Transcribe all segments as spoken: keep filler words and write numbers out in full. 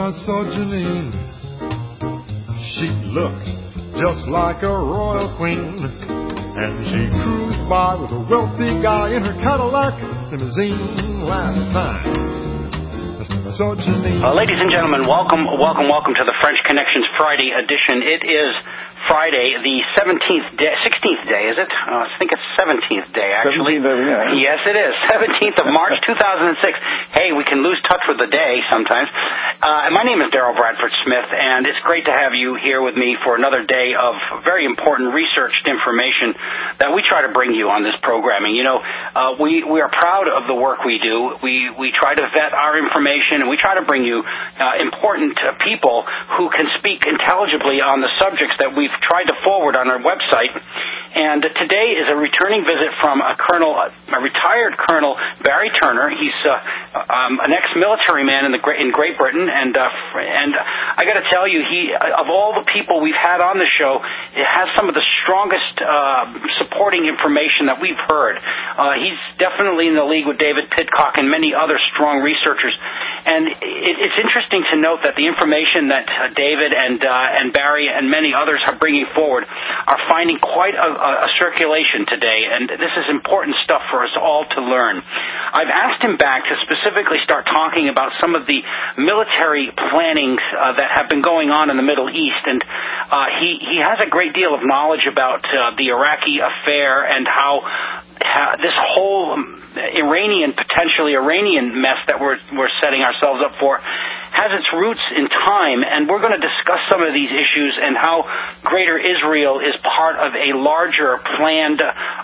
I saw Janine, she looked just like a royal queen, and she cruised by with a wealthy guy in her Cadillac limousine last time. I saw Janine. Uh, ladies and gentlemen, welcome, welcome, welcome to the French Connections Friday edition. It is Friday, the seventeenth day, sixteenth day, is it? Uh, I think it's seventeenth day, actually. seventeenth, yeah. Yes, it is. seventeenth of March, two thousand six. Hey, we can lose touch with the day sometimes. Uh, my name is Daryl Bradford Smith, and it's great to have you here with me for another day of very important researched information that we try to bring you on this programming. You know, uh, we, we are proud of the work we do. We, we try to vet our information, and we try to bring you uh, important uh, people who can speak intelligibly on the subjects that we've tried to forward on our website. And uh, today is a returning visit from a colonel, a retired Colonel Barry Turner. He's uh, um, an ex-military man in the in Great Britain, and uh, and I got to tell you, he of all the people we've had on the show, it has some of the strongest uh, supporting information that we've heard. Uh, he's definitely in the league with David Pidcock and many other strong researchers. And it, it's interesting to note that the information that uh, David and uh, and Barry and many others are bringing forward are finding quite a, a circulation today, and this is important stuff for us all to learn. I've asked him back to specifically start talking about some of the military plannings uh, that have been going on in the Middle East, and uh, he, he has a great deal of knowledge about uh, the Iraqi affair and how, how this whole um, Iranian, potentially Iranian mess that we're, we're setting ourselves up for has its roots in time, and we're going to discuss some of these issues and how Greater Israel is part of a larger planned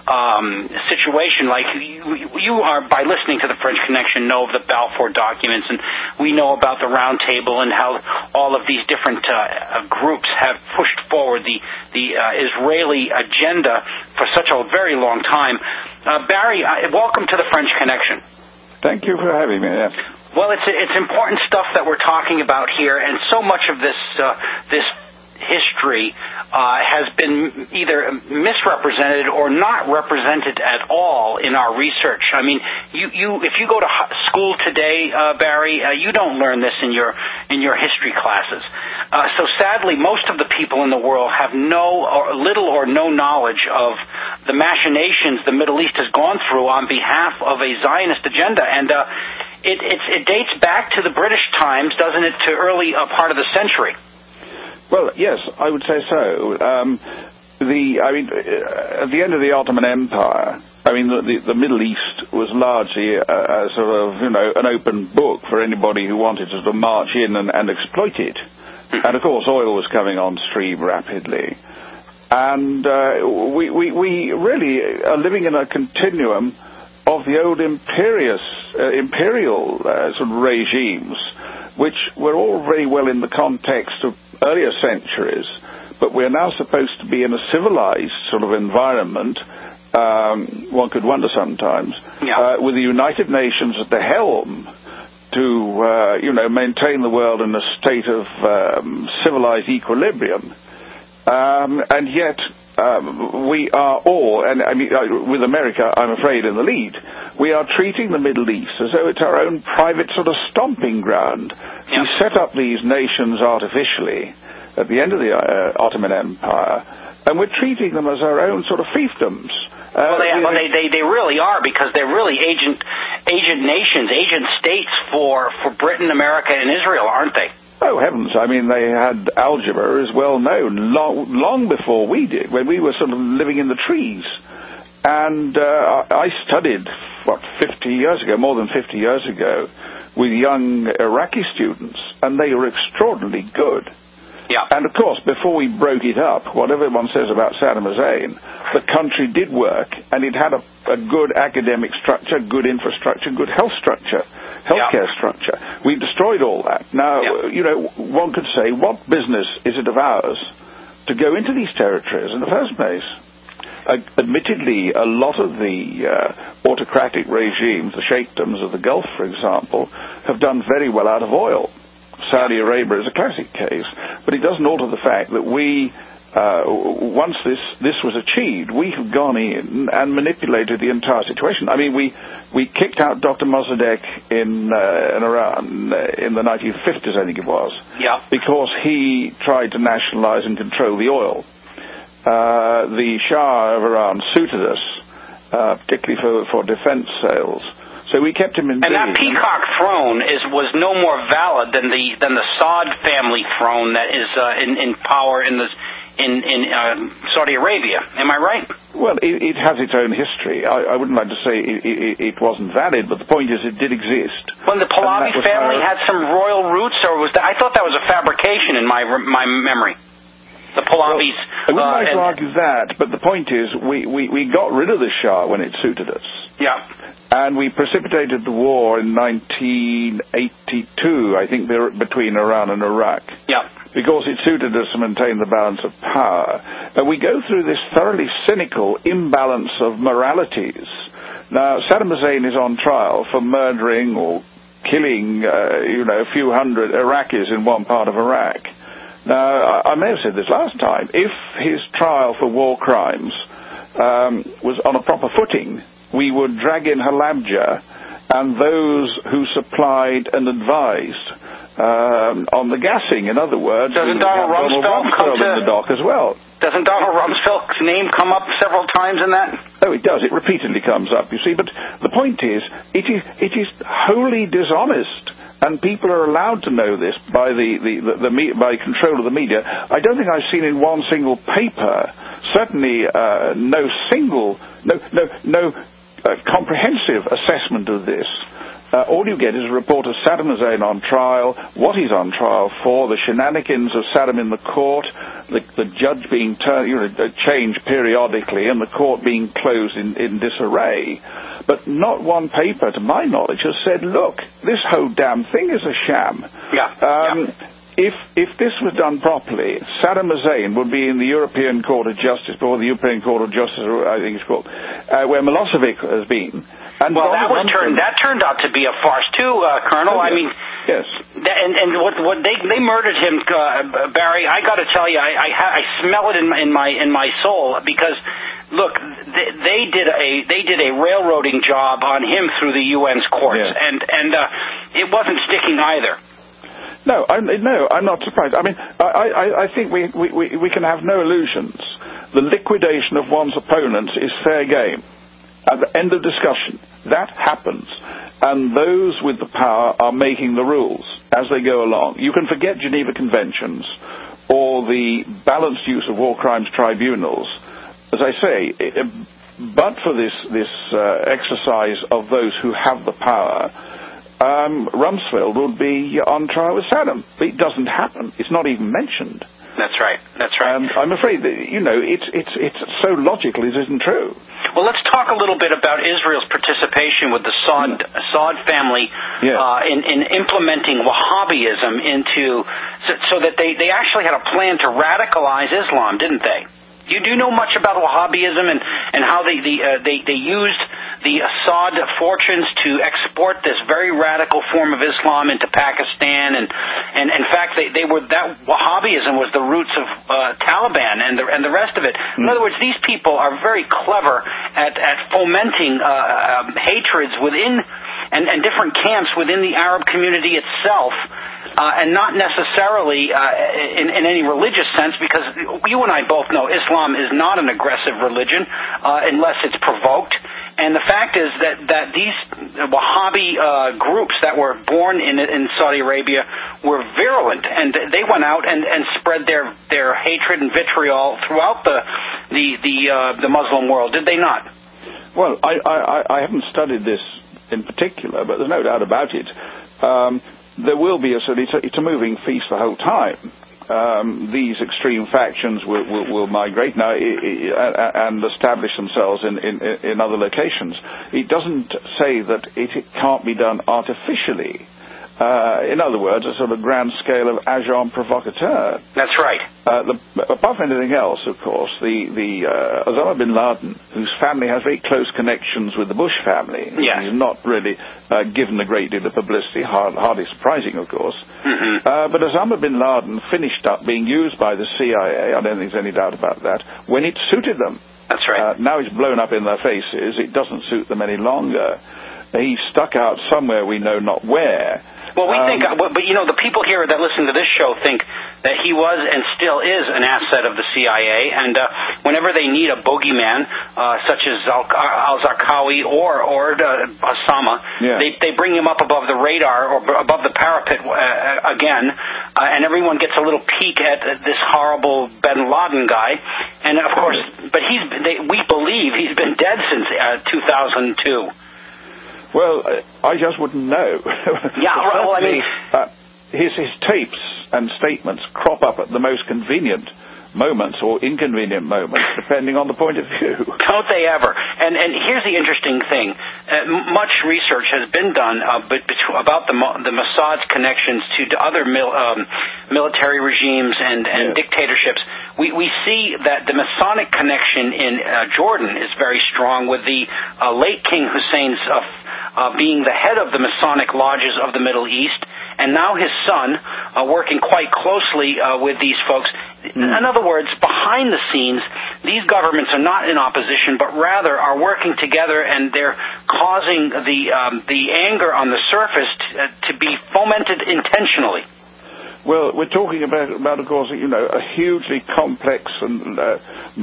um, situation. Like you, you are, by listening to the French Connection, know of the Balfour documents, and we know about the Round Table and how all of these different uh, groups have pushed forward the, the uh, Israeli agenda for such a very long time. Uh, Barry, uh, welcome to the French Connection. Thank you for having me. Yes. Well, it's it's important stuff that we're talking about here, and so much of this uh, this history uh, has been either misrepresented or not represented at all in our research. I mean, you, you if you go to school today, uh, Barry, uh, you don't learn this in your in your history classes. Uh, so sadly, most of the people in the world have no or little or no knowledge of the machinations the Middle East has gone through on behalf of a Zionist agenda, and uh, it, it, it dates back to the British times, doesn't it, to early uh, part of the century? Well, yes, I would say so. Um, the, I mean, at the end of the Ottoman Empire, I mean, the, the, the Middle East was largely a, a sort of, you know, an open book for anybody who wanted to sort of march in and, and exploit it. And, of course, oil was coming on stream rapidly. And uh, we, we, we really are living in a continuum of the old imperious, uh, imperial uh, sort of regimes, which were all very well in the context of earlier centuries, but we're now supposed to be in a civilized sort of environment, um, one could wonder sometimes, yeah. uh, with the United Nations at the helm to, uh, you know, maintain the world in a state of um, civilized equilibrium. Um, and yet, um, we are all, and I mean, with America, I'm afraid, in the lead, we are treating the Middle East as though it's our own private sort of stomping ground. Yeah. We set up these nations artificially at the end of the uh, Ottoman Empire, and we're treating them as our own sort of fiefdoms. Uh, well, they, well they, they, they really are, because they're really agent agent nations, agent states for, for Britain, America, and Israel, aren't they? Oh, heavens. I mean, they had algebra as well known long, long before we did, when we were sort of living in the trees. And uh, I studied, what, fifty years ago, more than fifty years ago, with young Iraqi students, and they were extraordinarily good. Yeah. And, of course, before we broke it up, whatever one says about Saddam Hussein, the country did work, and it had a, a good academic structure, good infrastructure, good health structure, healthcare yeah. structure. We destroyed all that. Now, yeah. you know, one could say, what business is it of ours to go into these territories in the first place? Uh, admittedly, a lot of the uh, autocratic regimes, the sheikdoms of the Gulf, for example, have done very well out of oil. Saudi Arabia is a classic case, but it doesn't alter the fact that we uh, once this, this was achieved, we have gone in and manipulated the entire situation. I mean, we, we kicked out Doctor Mossadegh in, uh, in Iran in the nineteen fifties, I think it was, yeah. because he tried to nationalize and control the oil. Uh, the Shah of Iran suited us, uh, particularly for, for defense sales. So we kept him in. And that peacock throne is was no more valid than the than the Saud family throne that is uh, in in power in the in in uh, Saudi Arabia. Am I right? Well, it, it has its own history. I, I wouldn't like to say it, it, it wasn't valid, but the point is it did exist. When the Pahlavi family how... had some royal roots, or was that, I thought that was a fabrication in my my memory. The Pahlavis. Well, I wouldn't uh, like to argue that, but the point is we, we, we got rid of the Shah when it suited us. Yeah. And we precipitated the war in nineteen eighty-two, I think, between Iran and Iraq. Yeah. Because it suited us to maintain the balance of power. And we go through this thoroughly cynical imbalance of moralities. Now, Saddam Hussein is on trial for murdering or killing, uh, you know, a few hundred Iraqis in one part of Iraq. Now, I may have said this last time, if his trial for war crimes um, was on a proper footing, we would drag in Halabja and those who supplied and advised um, on the gassing. In other words, doesn't Donald Rumsfeld come to in the dock as well? Doesn't Donald Rumsfeld's name come up several times in that? Oh, it does. It repeatedly comes up, you see. But the point is, it is, it is wholly dishonest. And people are allowed to know this by the, the, the, the by control of the media. I don't think I've seen in one single paper, certainly uh, no single, no no no uh, comprehensive assessment of this. Uh, all you get is a report of Saddam Hussein on trial, what he's on trial for, the shenanigans of Saddam in the court, the, the judge being turned, you know, changed periodically, and the court being closed in, in disarray. But not one paper, to my knowledge, has said, look, this whole damn thing is a sham. Yeah. Um, yeah. If if this was done properly, Saddam Hussein would be in the European Court of Justice, or the European Court of Justice, I think it's called, uh, where Milosevic has been. And well, that was turned that turned out to be a farce too, uh, Colonel. Oh, I mean, yes. That, and and what what they they murdered him, uh, Barry. I got to tell you, I I, I smell it in my in my in my soul because. Look, they, they did a they did a railroading job on him through the U N's courts, yeah. and and uh, it wasn't sticking either. No, I'm, no, I'm not surprised. I mean, I, I, I think we, we, we can have no illusions. The liquidation of one's opponents is fair game. At the end of discussion, that happens. And those with the power are making the rules as they go along. You can forget Geneva Conventions or the balanced use of war crimes tribunals. As I say, but for this, this uh, exercise of those who have the power, Um, Rumsfeld would be on trial with Saddam. It doesn't happen. It's not even mentioned. That's right. That's right. Um, I'm afraid that, you know, it's it's it's so logical it isn't true. Well, let's talk a little bit about Israel's participation with the Saud, Saud family yeah. uh, in, in implementing Wahhabism into so, so that they, they actually had a plan to radicalize Islam, didn't they? You do know much about Wahhabism and, and how they the, uh, they they used the Assad fortunes to export this very radical form of Islam into Pakistan, and, and in fact they, they were that Wahhabism was the roots of uh, Taliban and the and the rest of it. Mm. In other words, these people are very clever at at fomenting uh, uh, hatreds within and, and different camps within the Arab community itself. Uh, and not necessarily uh, in, in any religious sense, because you and I both know Islam is not an aggressive religion uh, unless it's provoked. And the fact is that, that these Wahhabi uh, groups that were born in in Saudi Arabia were virulent, and they went out and, and spread their, their hatred and vitriol throughout the the the, uh, the Muslim world. Did they not? Well, I, I, I haven't studied this in particular, but there's no doubt about it. Um, There will be a sort of, it's a, it's a moving feast the whole time. Um, these extreme factions will, will, will migrate now and establish themselves in, in, in other locations. It doesn't say that it, it can't be done artificially. Uh, in other words, a sort of grand scale of agent provocateur. That's right. Uh, the, apart from anything else, of course, the, the uh, Osama bin Laden, whose family has very close connections with the Bush family, yes. he's not really uh, given a great deal of publicity, hard, hardly surprising, of course. Mm-hmm. Uh, but Osama bin Laden finished up being used by the C I A, I don't think there's any doubt about that, when it suited them. That's right. Uh, now he's blown up in their faces, it doesn't suit them any longer. He's stuck out somewhere we know not where. Well, we um, think, but you know, the people here that listen to this show think that he was and still is an asset of the C I A, and uh, whenever they need a bogeyman, uh, such as al-Zarqawi or or uh, Osama, yeah. they they bring him up above the radar or above the parapet uh, again, uh, and everyone gets a little peek at this horrible bin Laden guy, and of course, but he's they, we believe he's been dead since uh, two thousand two. Well, I just wouldn't know. Yeah, well, I mean... Uh, his, his tapes and statements crop up at the most convenient moments or inconvenient moments, depending on the point of view. Don't they ever? And and here's the interesting thing. Uh, much research has been done uh, but, about the, the Mossad's connections to other mil, um, military regimes and, and yes. dictatorships. We, we see that the Masonic connection in uh, Jordan is very strong, with the uh, late King Hussein's uh, uh, being the head of the Masonic lodges of the Middle East, and now his son uh, working quite closely uh, with these folks. Mm. In other words, behind the scenes, these governments are not in opposition, but rather are working together, and they're causing the um, the anger on the surface to, uh, to be fomented intentionally. Well, we're talking about, about, of course, you know, a hugely complex and uh,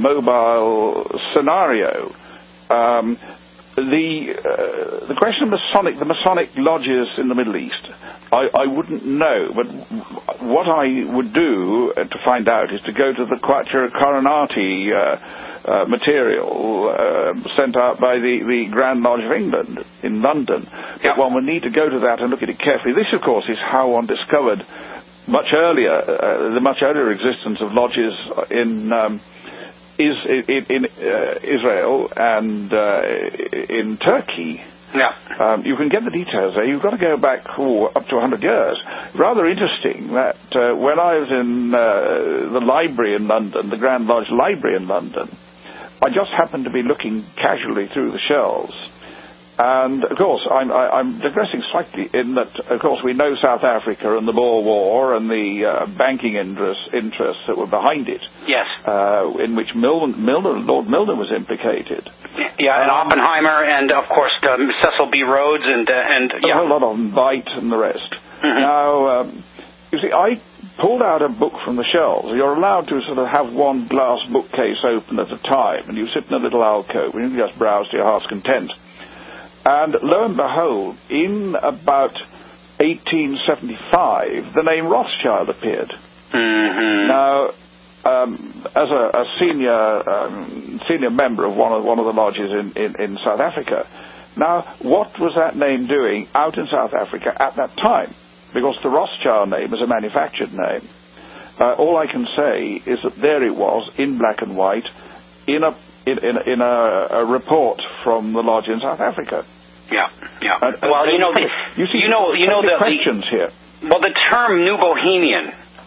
mobile scenario. Um, the uh, the question of Masonic, the Masonic lodges in the Middle East, I, I wouldn't know, but what I would do to find out is to go to the Quattro Coronati uh, uh, material uh, sent out by the, the Grand Lodge of England in London. But yep. one would need to go to that and look at it carefully. This, of course, is how one discovered much earlier, uh, the much earlier existence of lodges in um, is in, in uh, Israel and uh, in Turkey. Yeah. Um, you can get the details there. You've got to go back oh, up to one hundred years. Rather interesting that uh, when I was in uh, the library in London, the Grand Lodge Library in London, I just happened to be looking casually through the shelves. And, of course, I'm, I, I'm digressing slightly in that, of course, we know South Africa and the Boer War and the uh, banking interests, interests that were behind it. Yes. Uh, in which Milne, Milne, Lord Milner was implicated. Yeah, and um, Oppenheimer and, of course, um, Cecil B. Rhodes and... Uh, and yeah. A whole lot of them, Veit and the rest. Mm-hmm. Now, um, you see, I pulled out a book from the shelves. You're allowed to sort of have one glass bookcase open at a time, and you sit in a little alcove, and you can just browse to your heart's content. And lo and behold, in about eighteen seventy-five, the name Rothschild appeared. Mm-hmm. Now, um, as a, a senior um, senior member of one of one of the lodges in, in, in South Africa, now what was that name doing out in South Africa at that time? Because the Rothschild name is a manufactured name. Uh, all I can say is that there it was in black and white in a In, in, in a, a report from the lodge in South Africa. Yeah, yeah. Uh, well, you know, the, you, see, you know, you know the questions the, here. Well, the term New Bohemian,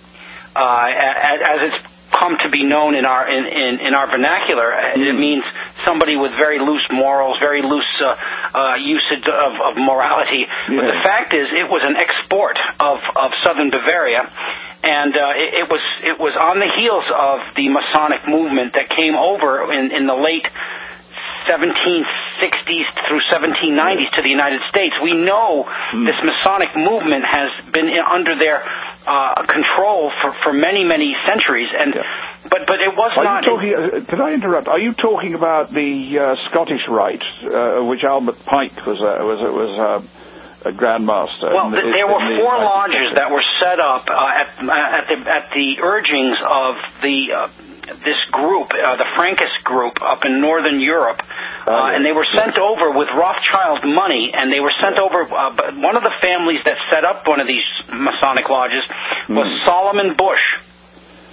uh, as, as it's come to be known in our in, in, in our vernacular, mm. it means somebody with very loose morals, very loose uh, uh, usage of, of morality. Yeah. But the fact is, it was an export of, of southern Bavaria. And uh, it, it was it was on the heels of the Masonic movement that came over in, in the late seventeen sixties through seventeen nineties to the United States. We know mm. this Masonic movement has been in, under their uh, control for, for many many centuries. And yeah. but but it was Are not. You talking, uh, can I interrupt? Are you talking about the uh, Scottish Rite, uh, which Albert Pike was uh, was was? Uh, a grandmaster. Well, th- there were four lodges that were set up uh, at, at the at the urgings of the uh, this group, uh, the Frankist group up in Northern Europe, uh, uh, and they were sent over with Rothschild money, and they were sent over. Uh, one of the families that set up one of these Masonic lodges was mm. Solomon Bush.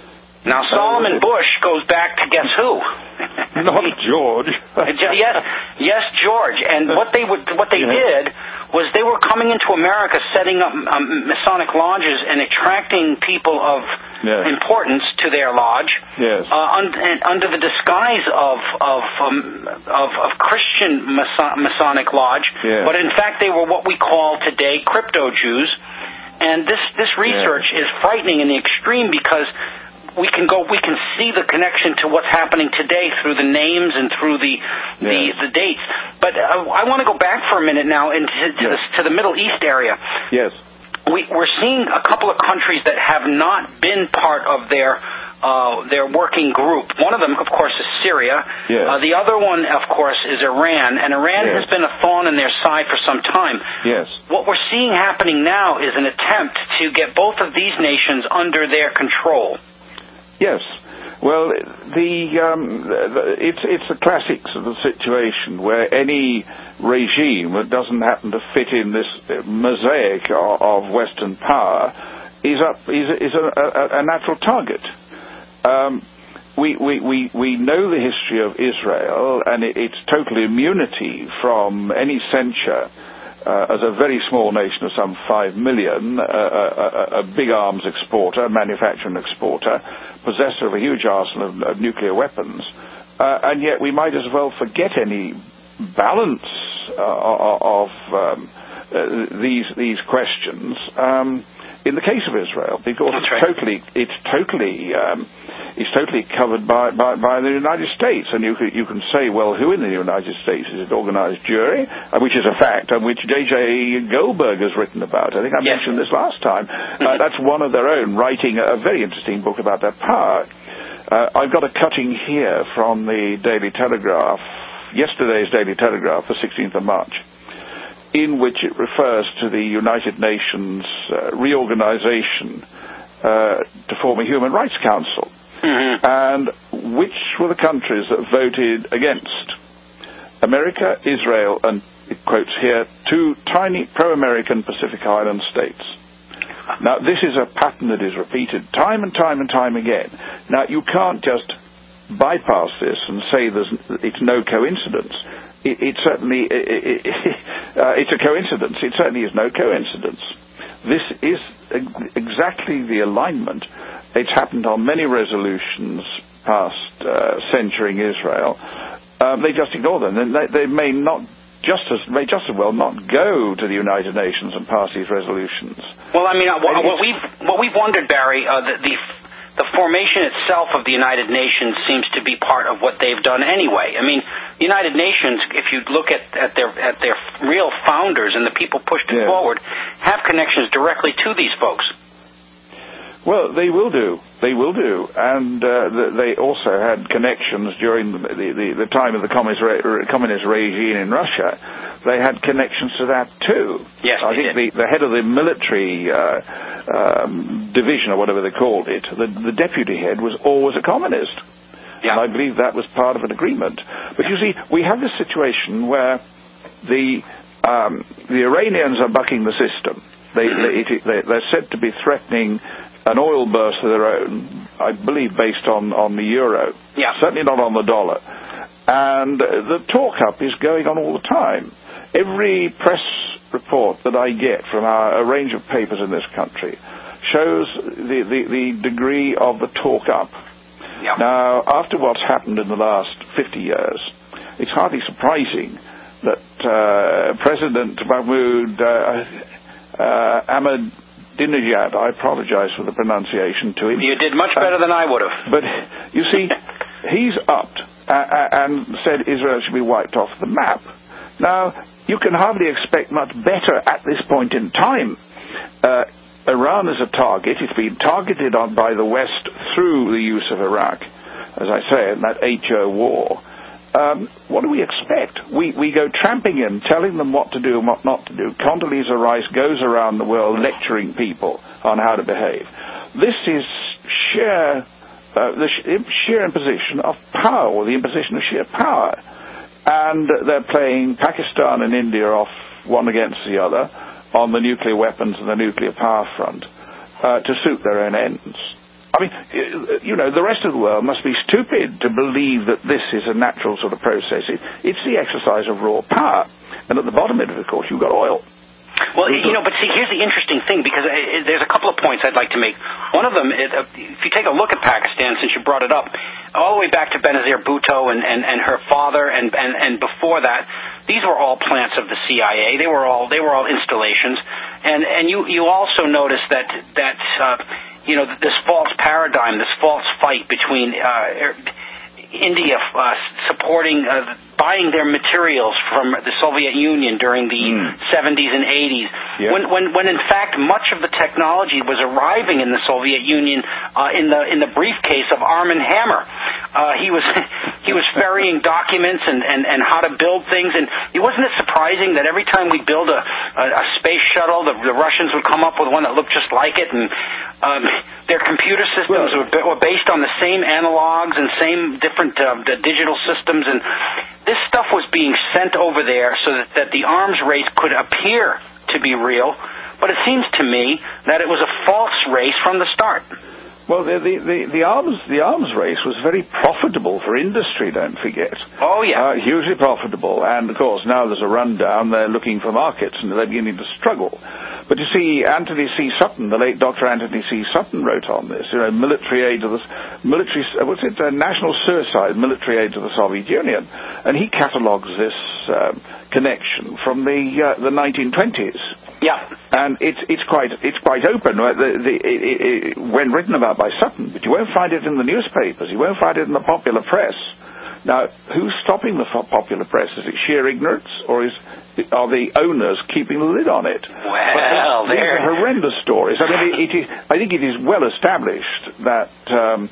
Now, Solomon Bush goes back to guess who? Not George. yes, yes, George. And what they would, what they yeah. did was they were coming into America, setting up um, Masonic lodges and attracting people of yes. importance to their lodge yes. uh, un- under the disguise of of um, of, of Christian Mason- Masonic lodge. Yes. But in fact, they were what we call today crypto Jews. And this this research yes. is frightening in the extreme because we can go, we can see the connection to what's happening today through the names and through the the, yes. the dates. But uh, I want to go back for a minute now into to, yes. the, to the Middle East area. Yes. We, we're seeing a couple of countries that have not been part of their uh, their working group. One of them, of course, is Syria. Yes. Uh, the other one, of course, is Iran. And Iran yes. has been a thorn in their side for some time. Yes. What we're seeing happening now is an attempt to get both of these nations under their control. Yes. Well, the, um, the it's it's a classic sort of situation where any regime that doesn't happen to fit in this mosaic of, of Western power is up is is a, a, a natural target. Um, we, we we we know the history of Israel and it, its total immunity from any censure. Uh, as a very small nation of some five million, uh, a, a, a big arms exporter, manufacturing exporter, possessor of a huge arsenal of, of nuclear weapons, uh, and yet we might as well forget any balance uh, of um, uh, these these questions. Um, in the case of Israel, because That's it's right. totally, it's totally, um, it's totally covered by, by, by the United States, and you can, you can say, well, who in the United States is it? Organized jury, uh, which is a fact, and which J J Goldberg has written about. I think I yes. mentioned this last time. Uh, that's one of their own, writing a, a very interesting book about their power. Uh, I've got a cutting here from the Daily Telegraph, yesterday's Daily Telegraph, the sixteenth of March. In which it refers to the United Nations uh, reorganization uh, to form a Human Rights Council. Mm-hmm. And which were the countries that voted against? America, Israel, and it quotes here, two tiny pro-American Pacific Island states. Now, this is a pattern that is repeated time and time and time again. Now, you can't just bypass this and say there's, it's no coincidence. It, it certainly, it, it, uh, it's a coincidence. It certainly is no coincidence. This is exactly the alignment. It's happened on many resolutions passed uh, censuring Israel. Um, they just ignore them. And they, they may not just as may just as well not go to the United Nations and pass these resolutions. Well, I mean, uh, what, what we've what we've wondered, Barry, uh, the, the The formation itself of the United Nations seems to be part of what they've done anyway. I mean, the United Nations, if you look at, at their at their real founders and the people pushed it yeah. forward, have connections directly to these folks. Well, they will do. They will do. And uh, they also had connections during the, the, the time of the communist, re- communist regime in Russia. They had connections to that, too. Yes, I think the, the head of the military uh, um, division, or whatever they called it, the, the deputy head, was always a communist. Yeah. And I believe that was part of an agreement. But you see, we have this situation where the, um, the Iranians are bucking the system. They, they, they, they're said to be threatening an oil burst of their own, I believe based on, on the euro. Yeah. Certainly not on the dollar. And the talk-up is going on all the time. Every press report that I get from our, a range of papers in this country shows the, the, the degree of the talk-up. Yeah. Now, after what's happened in the last fifty years, it's hardly surprising that uh, President Mahmoud uh, uh, Ahmad Dinajad, I apologize for the pronunciation to him. You did much better uh, than I would have. But, you see, he's upped uh, and said Israel should be wiped off the map. Now, you can hardly expect much better at this point in time. Uh, Iran is a target. It's been targeted on by the West through the use of Iraq, as I say, in that eight-year war. Um, what do we expect? We we go tramping in, telling them what to do and what not to do. Condoleezza Rice goes around the world lecturing people on how to behave. This is sheer, uh, the sheer imposition of power, or the imposition of sheer power. And they're playing Pakistan and India off one against the other on the nuclear weapons and the nuclear power front uh, to suit their own ends. I mean, you know, the rest of the world must be stupid to believe that this is a natural sort of process. It, it's the exercise of raw power. And at the bottom of it, of course, you've got oil. Well, you know, but see, here's the interesting thing, because there's a couple of points I'd like to make. One of them is, if you take a look at Pakistan, since you brought it up, all the way back to Benazir Bhutto and, and, and her father, and, and, and before that, these were all plants of the C I A. They were all they were all installations, and and you you also notice that that uh, you know this false paradigm, this false fight between Uh, India uh, supporting, uh, buying their materials from the Soviet Union during the mm. seventies and eighties, yep. when, when, when in fact much of the technology was arriving in the Soviet Union uh, in the in the briefcase of Arm and Hammer. Uh, he was he was ferrying documents and, and, and how to build things, and it wasn't it surprising that every time we build a, a, a space shuttle, the, the Russians would come up with one that looked just like it, and um, their computer systems well, were, were based on the same analogs and same different uh, the digital systems, and this stuff was being sent over there so that, that the arms race could appear to be real, but it seems to me that it was a false race from the start. Well, the, the, the, the arms the arms race was very profitable for industry, don't forget. Oh, yeah. Uh, hugely profitable. And, of course, now there's a rundown. They're looking for markets, and they're beginning to struggle. But you see, Anthony C. Sutton, the late Doctor Anthony C. Sutton, wrote on this, you know, military aid to the, military, what's it, uh, national suicide, military aid to the Soviet Union. And he catalogues this uh, connection from the uh, the nineteen twenties. Yeah, and it's it's quite it's quite open. Right? The, the, it, it, when written about by Sutton, but you won't find it in the newspapers. You won't find it in the popular press. Now, who's stopping the popular press? Is it sheer ignorance, or is are the owners keeping the lid on it? Well, these are horrendous stories. I mean, it, it is. I think it is well established that um,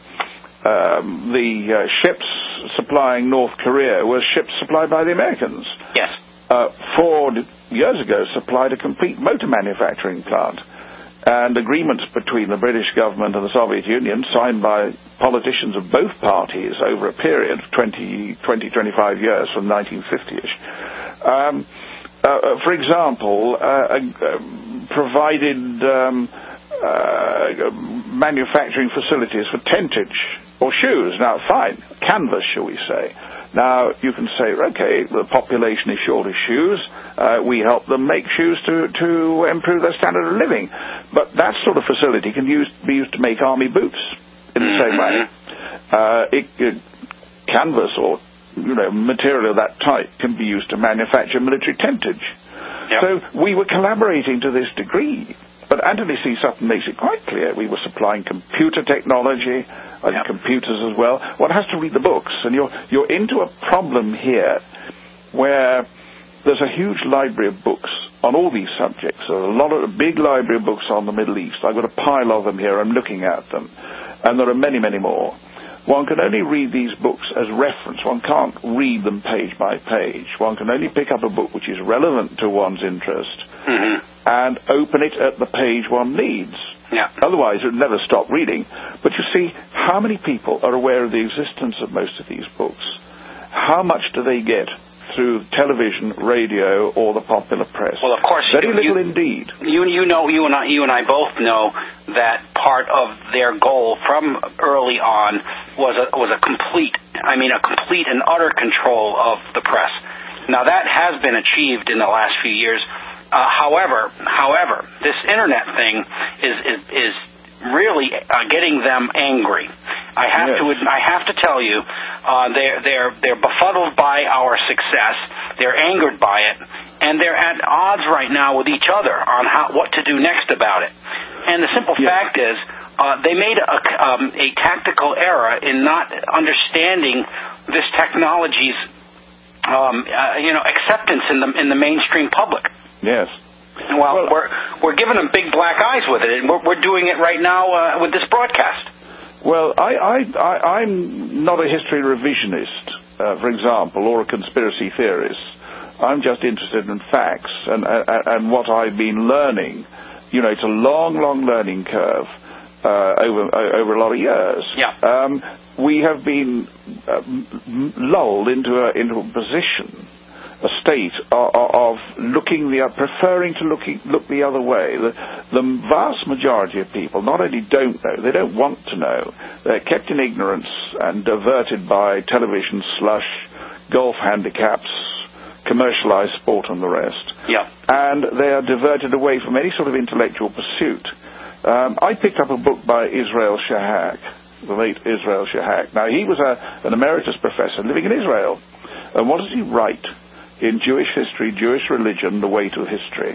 um, the uh, ships supplying North Korea were ships supplied by the Americans. Yes. Uh, Ford, years ago, supplied a complete motor manufacturing plant. And agreements between the British government and the Soviet Union, signed by politicians of both parties over a period of twenty, twenty, twenty-five years from nineteen fifty-ish, um, uh, for example, uh, uh, provided um, uh, manufacturing facilities for tentage or shoes. Now, fine, canvas, shall we say. Now, you can say, okay, the population is short of shoes. Uh, we help them make shoes to, to improve their standard of living. But that sort of facility can use, be used to make army boots in the same way. Uh, it, it, canvas or, you know, material of that type can be used to manufacture military tentage. Yep. So we were collaborating to this degree. But Anthony C. Sutton makes it quite clear we were supplying computer technology, and yep. computers as well. One has to read the books, and you're you're into a problem here where there's a huge library of books on all these subjects. There's a lot of a big library of books on the Middle East. I've got a pile of them here. I'm looking at them, and there are many, many more. One can only read these books as reference. One can't read them page by page. One can only pick up a book which is relevant to one's interest mm-hmm. and open it at the page one needs. Yeah. Otherwise, it would never stop reading. But you see, how many people are aware of the existence of most of these books? How much do they get through television, radio, or the popular press? Well, of course, very you, little you, indeed. You you know you and I you and I both know that part of their goal from early on was a was a complete, I mean, a complete and utter control of the press. Now that has been achieved in the last few years. Uh, however, however, this internet thing is is is really uh, getting them angry. I have yes. to I have to tell you, uh, they're they're they're befuddled by our success. They're angered by it, and they're at odds right now with each other on how what to do next about it. And the simple yes. fact is, uh, they made a, um, a tactical error in not understanding this technology's um, uh, you know acceptance in the in the mainstream public. Yes. Well, well, we're we're giving them big black eyes with it, and we're we're doing it right now uh, with this broadcast. Well, I, I, I, I'm not a history revisionist, uh, for example, or a conspiracy theorist. I'm just interested in facts and, uh, and what I've been learning. You know, it's a long, long learning curve uh, over uh, over a lot of years. Yeah. Um, we have been uh, lulled into a into a position a state of, of looking the preferring to looking, look the other way. The, the vast majority of people not only don't know, they don't want to know. They're kept in ignorance and diverted by television slush, golf handicaps, commercialized sport and the rest. Yeah. And they are diverted away from any sort of intellectual pursuit. Um, I picked up a book by Israel Shahak, the late Israel Shahak. Now, he was a, an emeritus professor living in Israel. And what does he write in Jewish History, Jewish Religion, The Weight of History?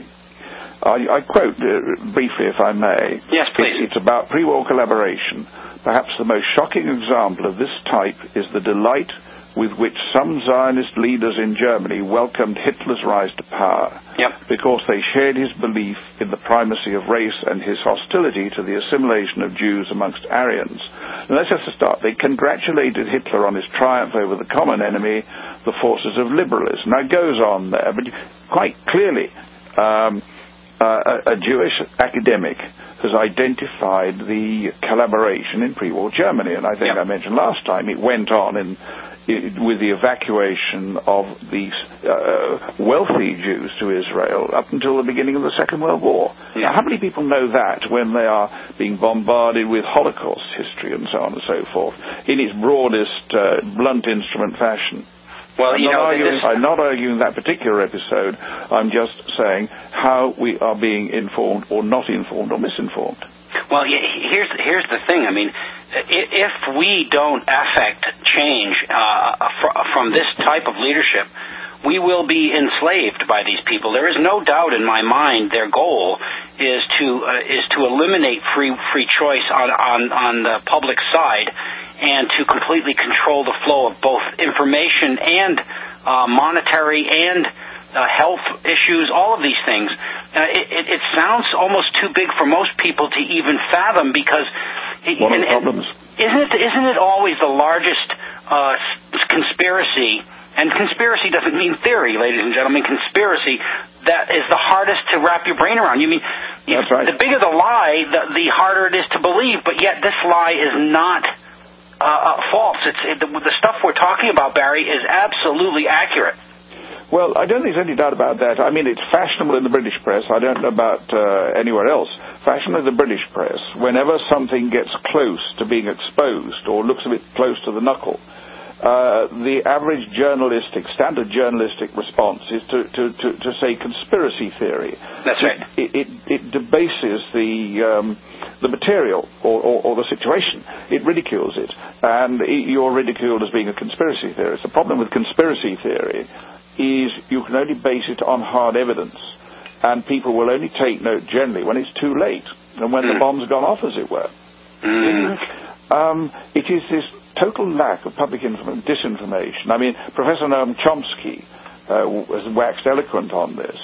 I, I quote uh, briefly, if I may. Yes, please. It, it's about pre-war collaboration. Perhaps the most shocking example of this type is the delight with which some Zionist leaders in Germany welcomed Hitler's rise to power, yep. because they shared his belief in the primacy of race and his hostility to the assimilation of Jews amongst Aryans. And that's just a start. They congratulated Hitler on his triumph over the common enemy, the forces of liberalism. Now, it goes on there, but quite clearly, um, uh, a, a Jewish academic has identified the collaboration in pre-war Germany, and I think yep. I mentioned last time it went on in with the evacuation of these uh, wealthy Jews to Israel up until the beginning of the Second World War. Yeah. Now, how many people know that when they are being bombarded with Holocaust history and so on and so forth in its broadest, uh, blunt instrument fashion? Well, I'm, you not know, arguing, this... I'm not arguing that particular episode. I'm just saying how we are being informed or not informed or misinformed. Well, here's here's the thing. I mean, if we don't affect change uh, from this type of leadership, we will be enslaved by these people. There is no doubt in my mind their goal is to uh, is to eliminate free free choice on, on, on the public side and to completely control the flow of both information and uh, monetary and Uh, health issues, all of these things. Uh, it, it, it sounds almost too big for most people to even fathom because it, one of and, the problems. Isn't it? Isn't it always the largest uh, conspiracy? And conspiracy doesn't mean theory, ladies and gentlemen. Conspiracy that is the hardest to wrap your brain around. You mean That's right. The bigger the lie, the, the harder it is to believe. But yet, this lie is not uh, uh, false. It's it, the, the stuff we're talking about, Barry, is absolutely accurate. Well, I don't think there's any doubt about that. I mean, it's fashionable in the British press. I don't know about uh, anywhere else. Fashionable in the British press, whenever something gets close to being exposed or looks a bit close to the knuckle, uh, the average journalistic, standard journalistic response is to, to, to, to say conspiracy theory. That's right. It, it, it debases the um, the material or, or, or the situation. It ridicules it. And you're ridiculed as being a conspiracy theorist. The problem with conspiracy theory is you can only base it on hard evidence, and people will only take note generally when it's too late and when mm. the bomb's gone off, as it were. Mm. Um, it is this total lack of public inform- disinformation. I mean, Professor Noam Chomsky uh, has waxed eloquent on this.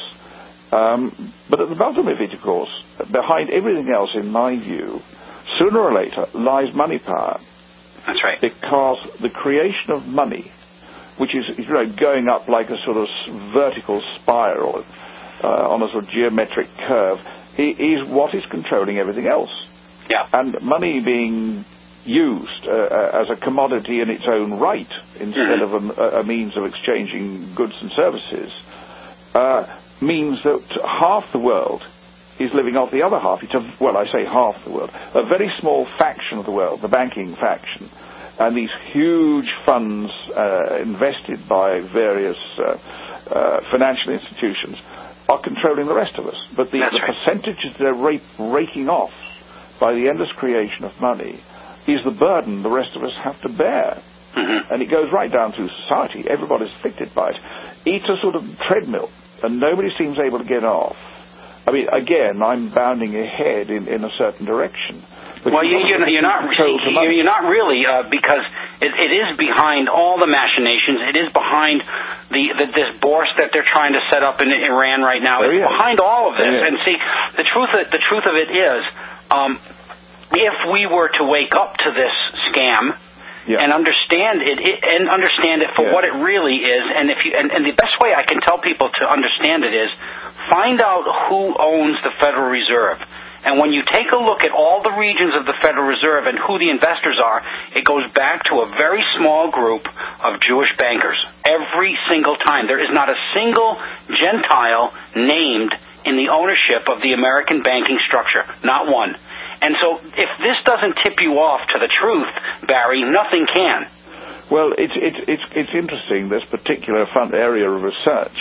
Um, but at the bottom of it, of course, behind everything else, in my view, sooner or later lies money power. That's right. Because the creation of money, which is, you know, going up like a sort of vertical spiral uh, on a sort of geometric curve, is what is controlling everything else. Yeah. And money being used uh, as a commodity in its own right instead mm-hmm. of a, a means of exchanging goods and services uh, means that half the world is living off the other half. It's a, well, I say half the world. A very small faction of the world, the banking faction, and these huge funds uh, invested by various uh, uh, financial institutions are controlling the rest of us. But the, the right. percentages they're ra- raking off by the endless creation of money is the burden the rest of us have to bear. Mm-hmm. And it goes right down through society. Everybody's afflicted by it. It's a sort of treadmill, and nobody seems able to get off. I mean, again, I'm bounding ahead in, in a certain direction. But well, you, you're, you're not. You're not really, uh, because it, it is behind all the machinations. It is behind the, the this Bourse that they're trying to set up in Iran right now. It's behind all of this. Yeah. And see, the truth. Of, the truth of it is, um, if we were to wake up to this scam. Yeah. And understand it, it, and understand it for yeah. what it really is. And if you, and, and the best way I can tell people to understand it is, find out who owns the Federal Reserve, And when you take a look at all the regions of the Federal Reserve and who the investors are, it goes back to a very small group of Jewish bankers. Every single time. There is not a single Gentile named in the ownership of the American banking structure. Not one. And so if this doesn't tip you off to the truth, Barry, nothing can. Well, it's, it's, it's, it's interesting, this particular front area of research.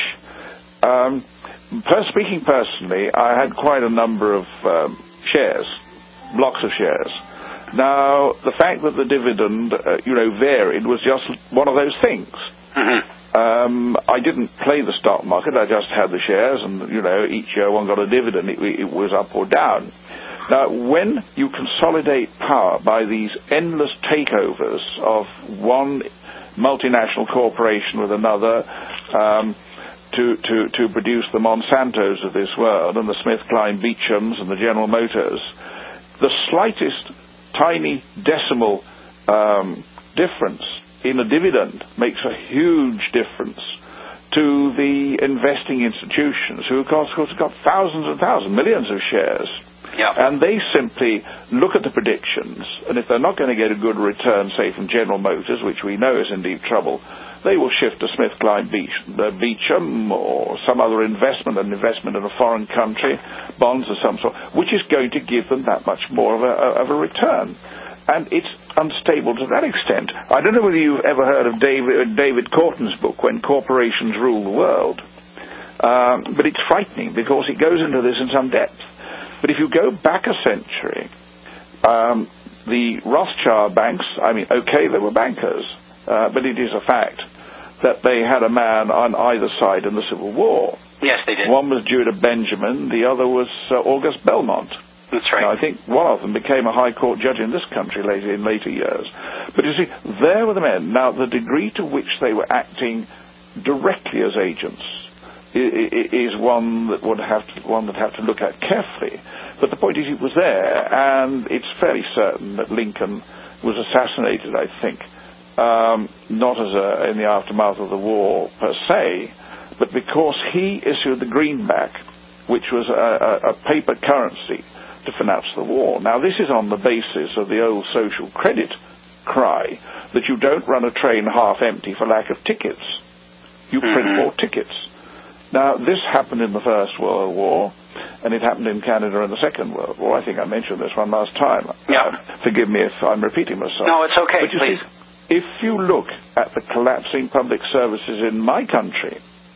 Um, per speaking personally, I had quite a number of um, shares, blocks of shares. Now, the fact that the dividend, uh, you know, varied was just one of those things. Mm-hmm. Um, I didn't play the stock market. I just had the shares, and, you know, each year one got a dividend. It, it was up or down. Now, when you consolidate power by these endless takeovers of one multinational corporation with another, um, to, to, to produce the Monsantos of this world and the SmithKline Beechams and the General Motors, the slightest tiny decimal um, difference in a dividend makes a huge difference to the investing institutions who, of course, have got thousands and thousands, millions of shares. Yep. And they simply look at the predictions, and if they're not going to get a good return, say, from General Motors, which we know is in deep trouble, they will shift to SmithKline Beech, uh, Beecham or some other investment, an investment in a foreign country, bonds of some sort, which is going to give them that much more of a, of a return. And it's unstable to that extent. I don't know whether you've ever heard of David, David Corton's book, When Corporations Rule the World, um, but it's frightening because it goes into this in some depth. But if you go back a century, um, the Rothschild banks, I mean, okay, they were bankers, uh, but it is a fact that they had a man on either side in the Civil War. Yes, they did. One was Judah Benjamin, the other was uh, August Belmont. That's right. Now, I think one of them became a high court judge in this country later in later years. But you see, there were the men. Now, the degree to which they were acting directly as agents is one that would have to one that have to look at carefully. But the point is, it was there, and it's fairly certain that Lincoln was assassinated, I think, um, not as a, in the aftermath of the war per se, but because he issued the greenback, which was a, a, a paper currency to finance the war. Now, this is on the basis of the old social credit cry that you don't run a train half empty for lack of tickets. You print mm-hmm. more tickets. Now, this happened in the First World War, and it happened in Canada in the Second World War. I think I mentioned this one last time. Yeah. Uh, forgive me if I'm repeating myself. No, it's okay, but you please. See, if you look at the collapsing public services in my country,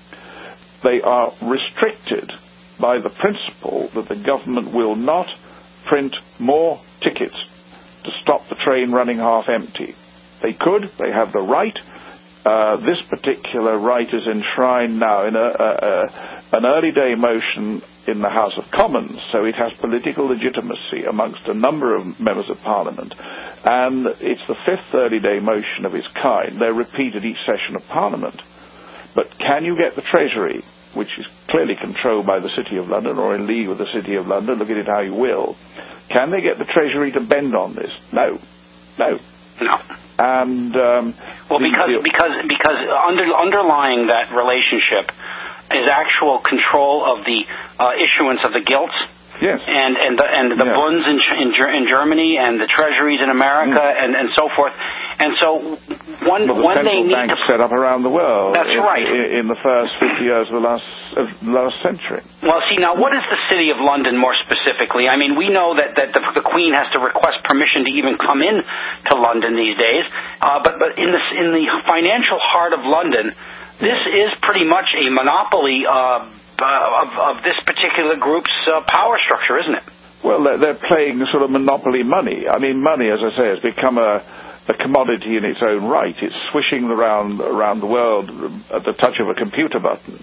they are restricted by the principle that the government will not print more tickets to stop the train running half empty. They could, they have the right. Uh, this particular right is enshrined now in a, a, a, an early day motion in the House of Commons, so it has political legitimacy amongst a number of members of Parliament. And it's the fifth early day motion of its kind. They're repeated each session of Parliament. But can you get the Treasury, which is clearly controlled by the City of London or in league with the City of London, look at it how you will, can they get the Treasury to bend on this? No. No. No. And um, well, because the, because because under, underlying that relationship is actual control of the uh, issuance of the gilts. Yes. And and the and the yeah. bunds in, in in Germany and the treasuries in America mm. and, and so forth. And so one well, the one they need banks to set up around the world. That's in, right. In, in the first fifty years of the last of last century. Well, see now, what is the City of London more specifically? I mean, we know that that the, the Queen has to request permission to even come in to London these days. Uh, but but in the in the financial heart of London, this is pretty much a monopoly. Uh, Uh, of, of this particular group's uh, power structure, isn't it? Well, they're, they're playing sort of monopoly money. I mean, money, as I say, has become a, a commodity in its own right. It's swishing around around the world at the touch of a computer button,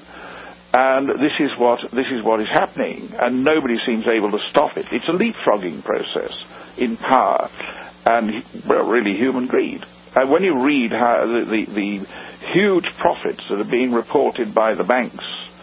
and this is what this is what is happening, and nobody seems able to stop it. It's a leapfrogging process in power, and well, really human greed. And when you read how the, the, the huge profits that are being reported by the banks.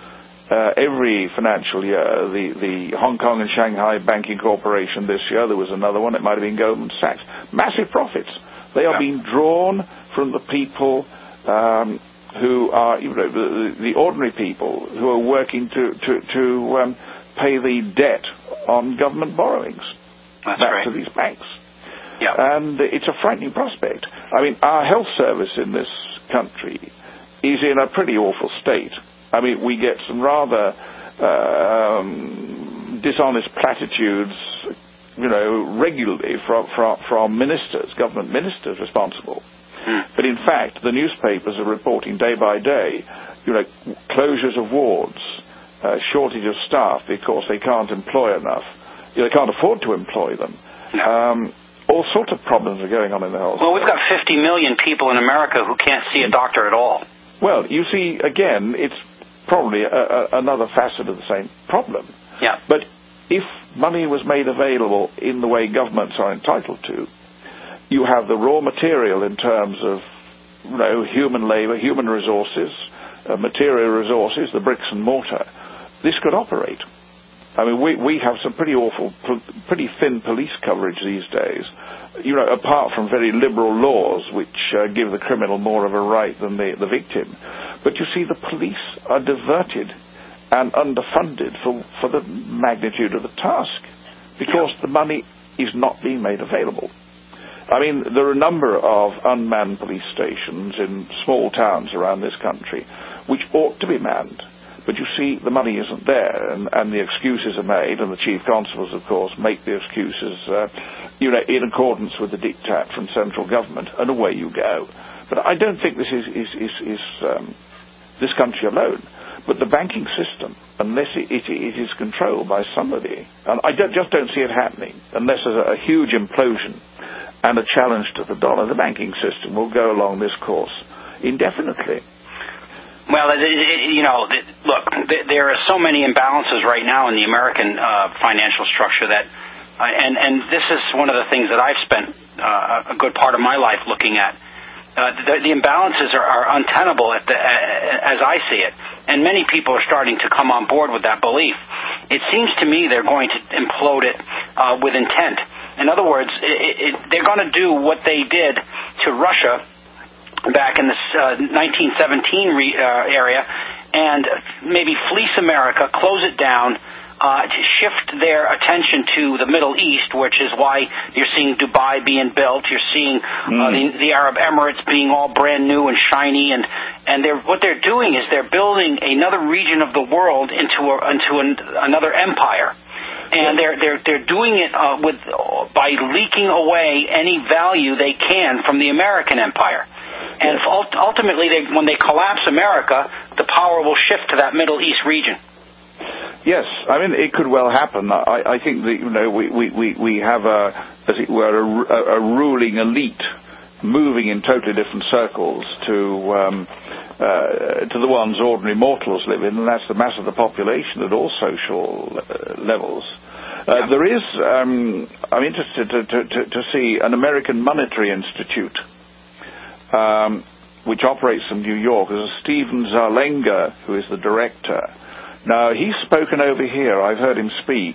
Uh, every financial year, the, the Hong Kong and Shanghai Banking Corporation this year, there was another one, it might have been Goldman Sachs, massive profits. They are yeah. being drawn from the people um, who are, you know, the, the ordinary people who are working to, to, to um, pay the debt on government borrowings That's back right. to these banks. Yeah. And it's a frightening prospect. I mean, our health service in this country is in a pretty awful state. I mean, we get some rather um, dishonest platitudes, you know, regularly from, from, from ministers, government ministers responsible. Mm. But in fact, the newspapers are reporting day by day, you know, closures of wards, uh, shortage of staff because they can't employ enough. You know, they can't afford to employ them. No. Um, all sorts of problems are going on in the health. Well, we've got fifty million people in America who can't see a doctor at all. Well, you see, again, it's probably a, a, another facet of the same problem. Yeah. But if money was made available in the way governments are entitled to, you have the raw material in terms of, you know, human labor, human resources, uh, material resources, the bricks and mortar. This could operate. I mean, we, we have some pretty awful, pretty thin police coverage these days, you know, apart from very liberal laws which uh, give the criminal more of a right than the, the victim. But you see, the police are diverted and underfunded for, for the magnitude of the task because the money is not being made available. I mean, there are a number of unmanned police stations in small towns around this country which ought to be manned. But you see, the money isn't there, and, and the excuses are made, and the chief constables, of course, make the excuses, uh, you know, in accordance with the diktat from central government, and away you go. But I don't think this is is is, is um, this country alone, but the banking system, unless it, it, it is controlled by somebody, and I don't, just don't see it happening unless there's a, a huge implosion and a challenge to the dollar. The banking system will go along this course indefinitely. Well, it, it, you know, it, look, there are so many imbalances right now in the American uh, financial structure that, uh, and, and this is one of the things that I've spent uh, a good part of my life looking at. Uh, the, the imbalances are, are untenable at the, uh, as I see it, and many people are starting to come on board with that belief. It seems to me they're going to implode it uh, with intent. In other words, it, it, they're going to do what they did to Russia back in the uh, nineteen seventeen re, uh, area, and maybe fleece America, close it down, uh, to shift their attention to the Middle East, which is why you're seeing Dubai being built. You're seeing uh, mm. the, the Arab Emirates being all brand new and shiny, and and they're, what they're doing is they're building another region of the world into a, into an, another empire. And they're they're they're doing it uh, with uh, by leaking away any value they can from the American empire. And ultimately, they, when they collapse America, the power will shift to that Middle East region. Yes, I mean, it could well happen. I, I think that, you know, we, we, we have, a, as it were, a, a ruling elite moving in totally different circles to um, uh, to the ones ordinary mortals live in, and that's the mass of the population at all social uh, levels. Uh, yeah. There is, um, I'm interested to, to, to, to see an American Monetary Institute, Um, which operates from New York. There's a Stephen Zarlenga, who is the director. Now, he's spoken over here. I've heard him speak.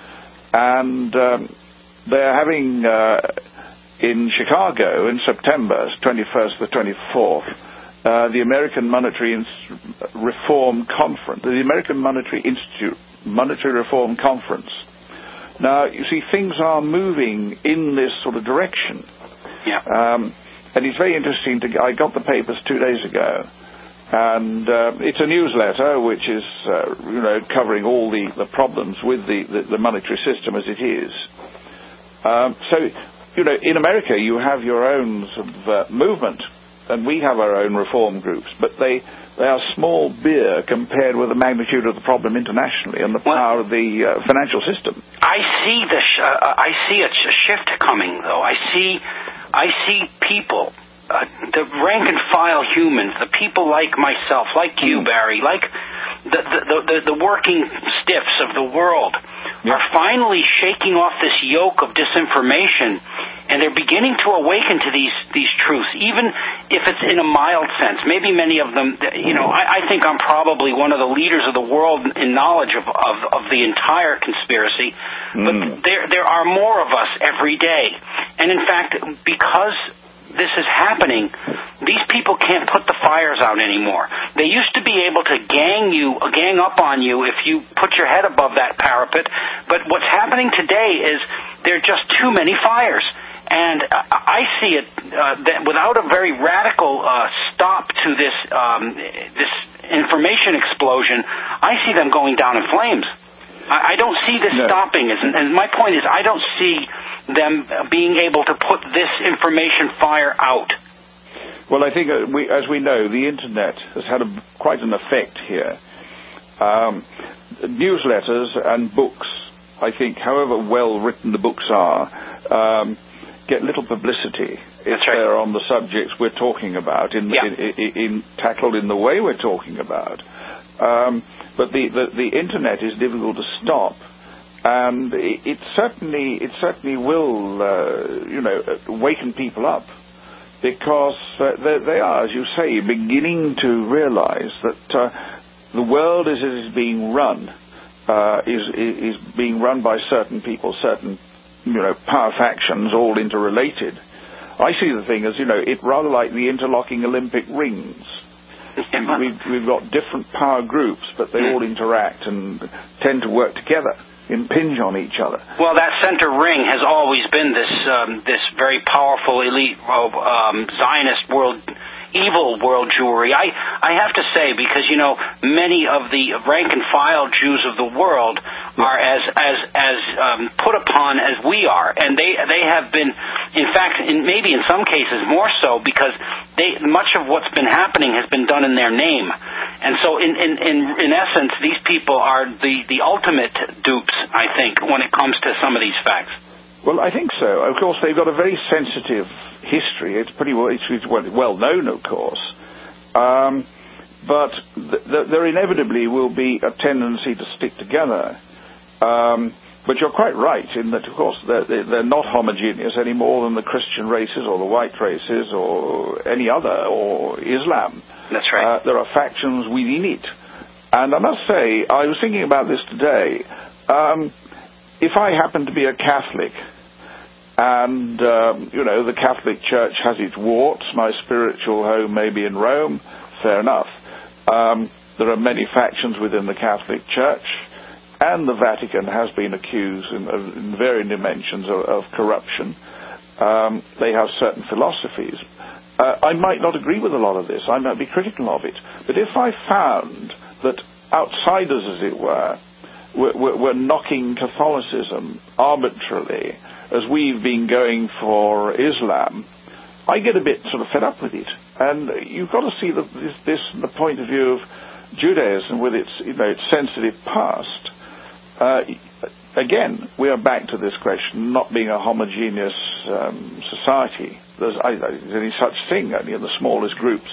And um, they're having, uh, in Chicago in September, twenty-first to the twenty-fourth, uh, the American Monetary Inst- Reform Conference, the American Monetary Institute Monetary Reform Conference. Now, you see, things are moving in this sort of direction. Yeah. Um, And it's very interesting to. I got the papers two days ago, and uh, it's a newsletter which is, uh, you know, covering all the, the problems with the, the, the monetary system as it is. Um, so, you know, in America you have your own sort of uh, movement, and we have our own reform groups, but they they are small beer compared with the magnitude of the problem internationally and the power well, of the uh, financial system. I see the sh- uh, I see a shift coming, though. I see. I see people, uh, the rank and file humans, the people like myself, like you, Barry, like the the, the, the working stiffs of the world, yep. are finally shaking off this yoke of disinformation, and they're beginning to awaken to these, these truths, even if it's in a mild sense. Maybe many of them, you know, I, I think I'm probably one of the leaders of the world in knowledge of, of, of the entire conspiracy, but mm. there there are more of us every day. And in fact, because this is happening, these people can't put the fires out anymore. They used to be able to gang you, gang up on you if you put your head above that parapet, but what's happening today is there are just too many fires. And uh, I see it uh, that without a very radical uh, stop to this um, this information explosion, I see them going down in flames. I, I don't see this no. stopping. And, and my point is, I don't see them being able to put this information fire out. Well, I think, uh, we, as we know, the Internet has had a, quite an effect here. Um, newsletters and books, I think, however well written the books are, um, get little publicity if That's right. they're on the subjects we're talking about, in, yeah. in, in, in tackled in the way we're talking about. Um, but the, the, the Internet is difficult to stop, and it, it certainly it certainly will uh, you know waken people up, because uh, they, they are, as you say, beginning to realize that uh, the world as it is being run uh, is is being run by certain people, certain you know, power factions, all interrelated. I see the thing as, you know, it rather like the interlocking Olympic rings. we've, we've got different power groups, but they all interact and tend to work together, impinge on each other. Well, that center ring has always been this um, this very powerful elite of um, Zionist world, evil world Jewry. I, I have to say, because, you know, many of the rank and file Jews of the world are as as as um, put upon as we are, and they they have been, in fact, in, maybe in some cases more so, because they much of what's been happening has been done in their name, and so in in in, in essence, these people are the the ultimate dupes, I think, when it comes to some of these facts. Well, I think so. Of course, they've got a very sensitive history. It's pretty well, it's well known, of course. Um, but th- th- there inevitably will be a tendency to stick together. Um, but you're quite right in that, of course, they're, they're not homogeneous any more than the Christian races or the white races or any other, or Islam. That's right. Uh, there are factions within it. And I must say, I was thinking about this today. Um, if I happen to be a Catholic, and, um, you know, the Catholic Church has its warts, my spiritual home may be in Rome, fair enough. Um, there are many factions within the Catholic Church, and the Vatican has been accused in, in varying dimensions of, of corruption. Um, they have certain philosophies. Uh, I might not agree with a lot of this. I might be critical of it. But if I found that outsiders, as it were, were, were, were knocking Catholicism arbitrarily, as we've been going for Islam, I get a bit sort of fed up with it. And you've got to see the, this, this from the point of view of Judaism with its, you know, its sensitive past. Uh, again, we are back to this question, not being a homogeneous um, society. There's, I, there's any such thing, only in the smallest groups.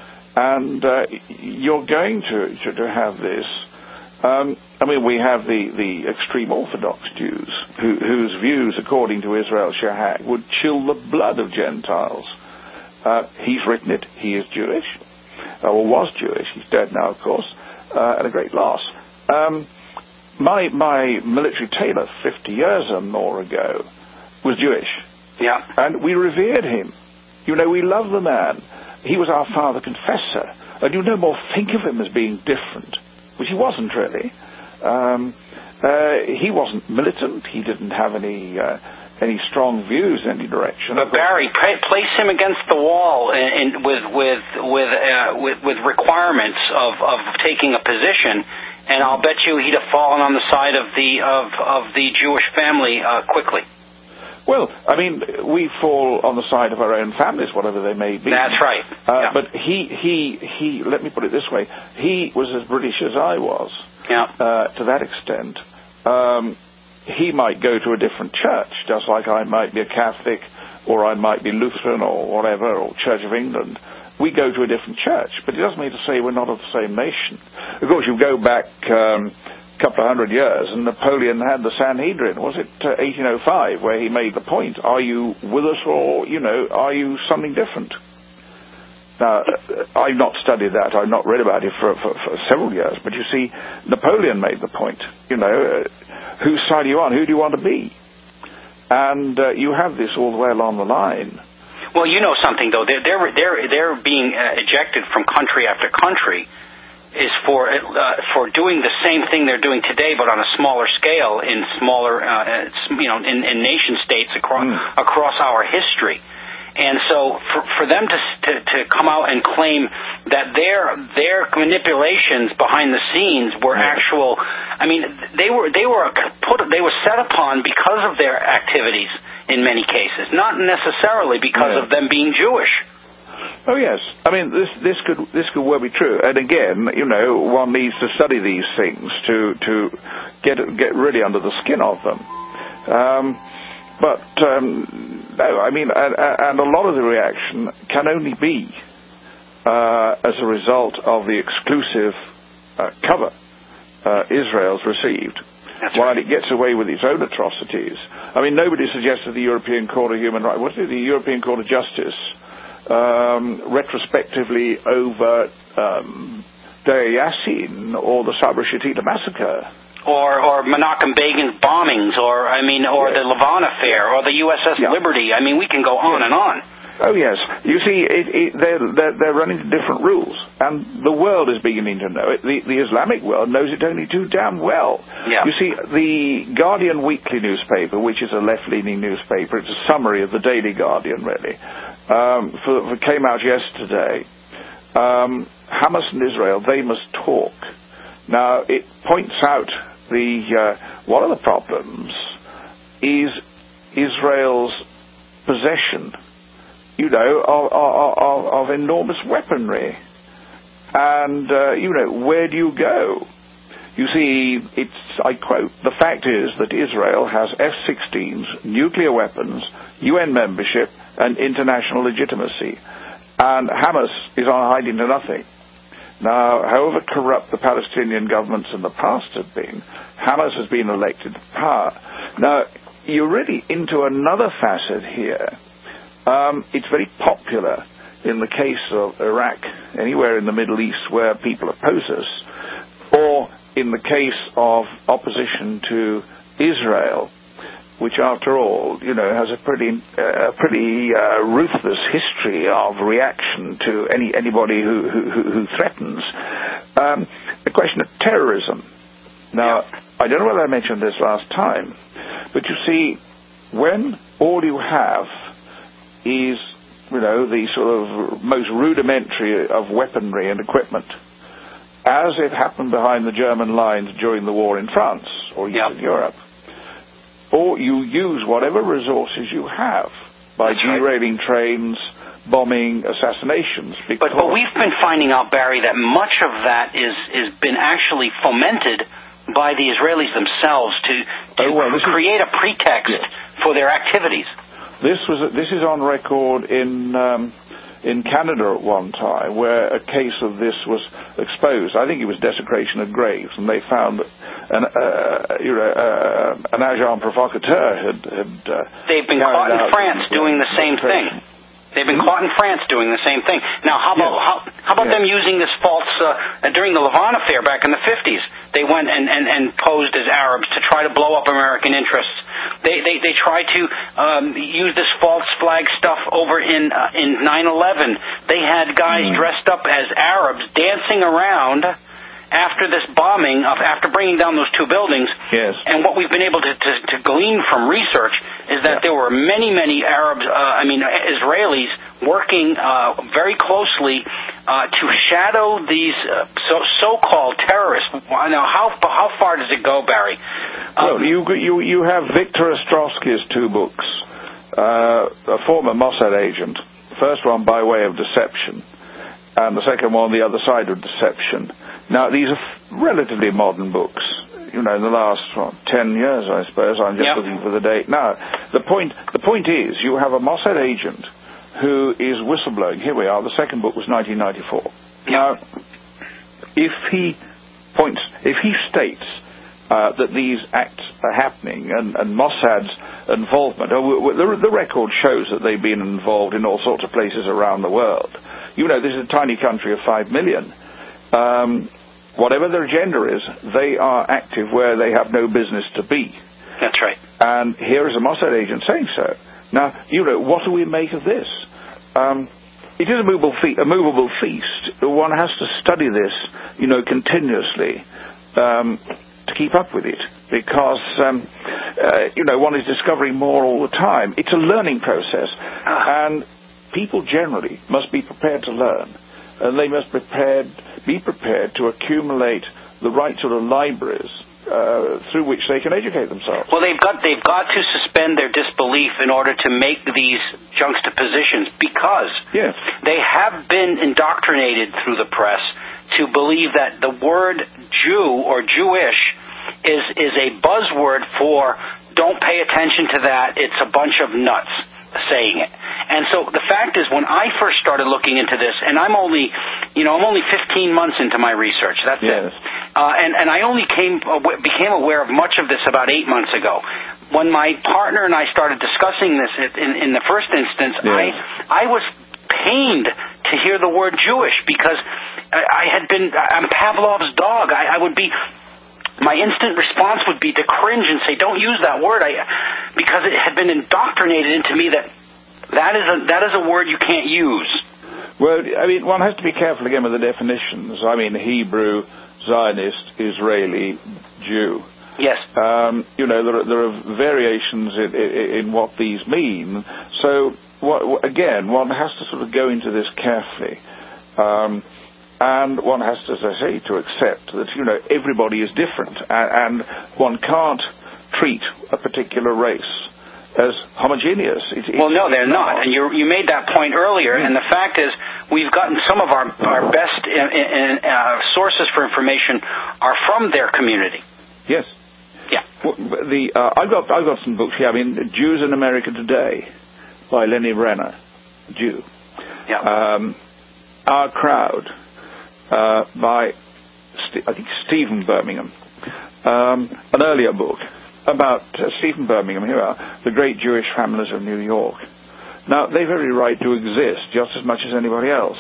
And uh, you're going to, to, to have this. Um, I mean, we have the, the extreme Orthodox Jews, who, whose views, according to Israel Shahak, would chill the blood of Gentiles. Uh, he's written it. He is Jewish, uh, or was Jewish. He's dead now, of course, uh, at a great loss. Um, my my military tailor, fifty years or more ago, was Jewish. Yeah. And we revered him. You know, we love the man. He was our father confessor. And you no more think of him as being different, which he wasn't really. Um, uh, he wasn't militant. He didn't have any uh, any strong views in any direction. But Barry, place him against the wall in, in, with with with, uh, with with requirements of, of taking a position, and I'll bet you he'd have fallen on the side of the of of the Jewish family uh, quickly. Well, I mean, we fall on the side of our own families, whatever they may be. That's right. Uh, yeah. But he, he, he. Let me put it this way: he was as British as I was. Yeah. Uh, to that extent, um, he might go to a different church, just like I might be a Catholic, or I might be Lutheran, or whatever, or Church of England. We go to a different church, but it doesn't mean to say we're not of the same nation. Of course, you go back um, a couple of hundred years, and Napoleon had the Sanhedrin. Was it uh, eighteen oh five, where he made the point: are you with us, or, you know, are you something different? Now, I've not studied that. I've not read about it for, for, for several years. But you see, Napoleon made the point, you know, uh, whose side are you on? Who do you want to be? And uh, you have this all the way along the line. Well, you know something though. They're they're they're, they're being uh, ejected from country after country. Is for uh, for doing the same thing they're doing today, but on a smaller scale in smaller, uh, you know, in, in nation states across mm. across our history. And so, for, for them to, to to come out and claim that their their manipulations behind the scenes were actual, I mean, they were they were put they were set upon because of their activities in many cases, not necessarily because yeah. of them being Jewish. Oh yes, I mean this this could this could well be true. And again, you know, one needs to study these things to to get get really under the skin of them. Um, but um, no, I mean, and, and a lot of the reaction can only be uh, as a result of the exclusive uh, cover uh, Israel's received. That's while right. it gets away with its own atrocities. I mean, nobody suggested the European Court of Human Rights. What is it? The European Court of Justice. Um, retrospectively over um, Deir Yassin or the Sabra Shatila massacre. Or, or Menachem Begin's bombings, or, I mean, or yes. the Lavon affair, or the U S S yeah. Liberty. I mean, we can go on yes. and on. Oh, yes. You see, it, it, they're, they're, they're running to different rules, and the world is beginning to know it. The, the Islamic world knows it only too damn well. Yeah. You see, the Guardian Weekly newspaper, which is a left-leaning newspaper, it's a summary of the Daily Guardian, really, um, for, for came out yesterday. Um, Hamas and Israel, they must talk. Now, it points out the uh, one of the problems is Israel's possession, you know, of, of, of enormous weaponry. And, uh, you know, where do you go? You see, it's, I quote, the fact is that Israel has F sixteens, nuclear weapons, U N membership, and international legitimacy. And Hamas is on hiding to nothing. Now, however corrupt the Palestinian governments in the past have been, Hamas has been elected to power. Now, you're really into another facet here. Um, it's very popular in the case of Iraq, anywhere in the Middle East where people oppose us, or in the case of opposition to Israel, which, after all, you know, has a pretty, uh, pretty uh, ruthless history of reaction to any anybody who who, who threatens. Um, the question of terrorism. Now, yeah. I don't know whether I mentioned this last time, but you see, when all you have is, you know, the sort of most rudimentary of weaponry and equipment, as it happened behind the German lines during the war in France or Eastern yeah. Europe, or you use whatever resources you have by That's derailing right. trains, bombing, assassinations. But, but we've been finding out, Barry, that much of that is is been actually fomented by the Israelis themselves to, to oh, well, create is, a pretext yes. for their activities. This was this is on record in um, in Canada at one time, where a case of this was exposed. I think it was desecration of graves, and they found that an uh, you know uh, an agent provocateur had. had uh, They've been caught in France doing the same thing. They've been caught in France doing the same thing. Now, how about yes. how, how about yes. them using this false uh, during the Lavon affair back in the fifties? They went and, and, and posed as Arabs to try to blow up American interests. They they, they tried to um, use this false flag stuff over in uh, in nine eleven. They had guys mm. dressed up as Arabs dancing around after this bombing, of after bringing down those two buildings. Yes. And what we've been able to, to, to glean from research is that yeah. there were many, many Arabs, uh, I mean Israelis, working uh, very closely uh, to shadow these uh, so, so-called terrorists. Now, how how far does it go, Barry? Um, well, you you you have Victor Ostrovsky's two books, uh, a former Mossad agent. First one by way of deception, and the second one the other side of deception. Now, these are f- relatively modern books, you know, in the last what, ten years, I suppose. I'm just yep. looking for the date now. The point, the point is, you have a Mossad agent who is whistleblowing. Here we are. The second book was nineteen ninety-four. Yep. Now, if he points, if he states uh, that these acts are happening and, and Mossad's involvement, uh, the, the record shows that they've been involved in all sorts of places around the world. You know, this is a tiny country of five million. Um, whatever their agenda is, they are active where they have no business to be. That's right. And here is a Mossad agent saying so. Now, you know, what do we make of this? um, it is a movable, fe- a movable feast. One has to study this, you know, continuously um, to keep up with it, because, um, uh, you know, one is discovering more all the time. It's a learning process, and people generally must be prepared to learn, and they must prepared, be prepared to accumulate the right sort of libraries uh, through which they can educate themselves. Well, they've got they've got to suspend their disbelief in order to make these juxtapositions, because yes. they have been indoctrinated through the press to believe that the word Jew or Jewish is is a buzzword for don't pay attention to that, it's a bunch of nuts saying it. And so the fact is, when I first started looking into this, and I'm only, you know, I'm only fifteen months into my research. That's yes. it. Uh, and, and I only came became aware of much of this about eight months ago. When my partner and I started discussing this in, in the first instance, yes. I I was pained to hear the word Jewish, because I, I had been, I'm Pavlov's dog. I, I would be, my instant response would be to cringe and say, don't use that word, I, because it had been indoctrinated into me that that is a, that is a word you can't use. Well, I mean, one has to be careful again with the definitions. I mean, Hebrew, Zionist, Israeli, Jew. Yes. Um, you know, there are, there are variations in, in, in what these mean. So, what, again, one has to sort of go into this carefully. Um, and one has to, as I say, to accept that, you know, everybody is different. And, and one can't treat a particular race as homogeneous. It, well, no, they're not. And you you made that point earlier, mm. and the fact is we've gotten some of our, our best in, in, uh, sources for information are from their community. Yes. Yeah. Well, the uh, I've got I've got some books here. I mean, Jews in America Today by Lenny Brenner, Jew. Yeah. Um, Our Crowd uh, by St- I think Stephen Birmingham. Um, an earlier book about uh, Stephen Birmingham. Here are the great Jewish families of New York. Now, they've every right to exist just as much as anybody else.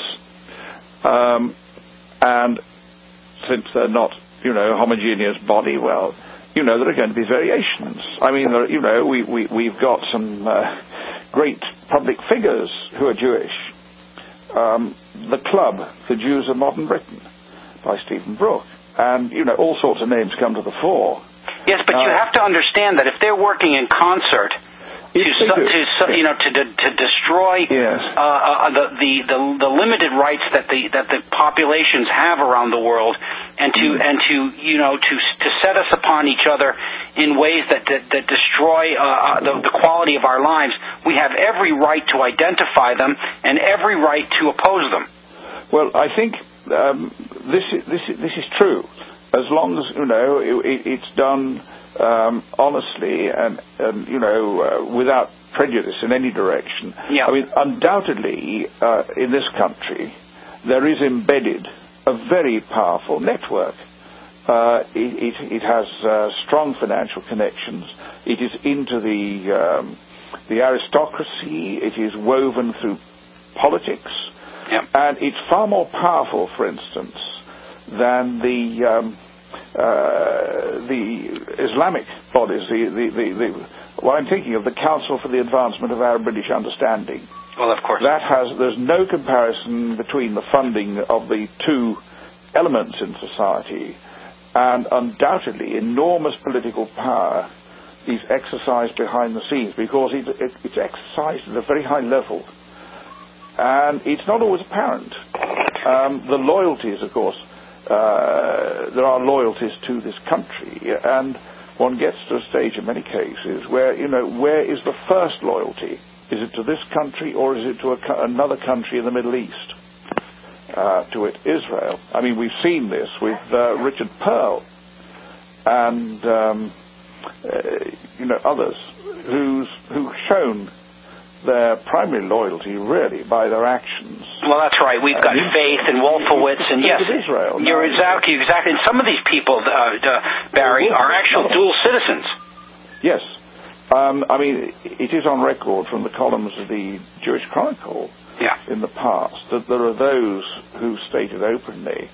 Um, and since they're not, you know, a homogeneous body, well, you know, there are going to be variations. I mean, there, you know, we, we, we've got some uh, great public figures who are Jewish. Um, the Club, The Jews of Modern Britain, by Stephen Brooke. And, you know, all sorts of names come to the fore. Yes, but uh, you have to understand that if they're working in concert to, su- to su- you know, to de- to destroy yes. uh, uh, the, the the the limited rights that the that the populations have around the world, and to mm. and to you know to to set us upon each other in ways that that, that destroy uh, the, the quality of our lives, we have every right to identify them and every right to oppose them. Well, I think um, this is, this is, this is true, as long as you know it, it's done um, honestly and, and you know uh, without prejudice in any direction. Yeah. I mean, undoubtedly, uh, in this country, there is embedded a very powerful network. Uh, it, it, it has uh, strong financial connections. It is into the um, the aristocracy. It is woven through politics. Yep. And it's far more powerful, for instance, than the um, uh, the Islamic bodies. The, the, the, the, well, I'm thinking of the Council for the Advancement of Arab British Understanding. Well, of course. That has there's no comparison between the funding of the two elements in society, and undoubtedly enormous political power is exercised behind the scenes, because it, it, it's exercised at a very high level. And it's not always apparent. Um, the loyalties, of course, uh, there are loyalties to this country, and one gets to a stage in many cases where, you know, where is the first loyalty? Is it to this country, or is it to a, another country in the Middle East? Uh, to it, Israel. I mean, we've seen this with uh, Richard Pearl and, um, uh, you know, others who's, who've shown their primary loyalty, really, by their actions. Well, that's right. We've got uh, Faith and Wolfowitz, and yes, Israel. You're no, exactly, exactly. And some of these people, uh, uh, Barry, are actual dual citizens. Yes. Um, I mean, it is on record from the columns of the Jewish Chronicle yeah. in the past that there are those who stated openly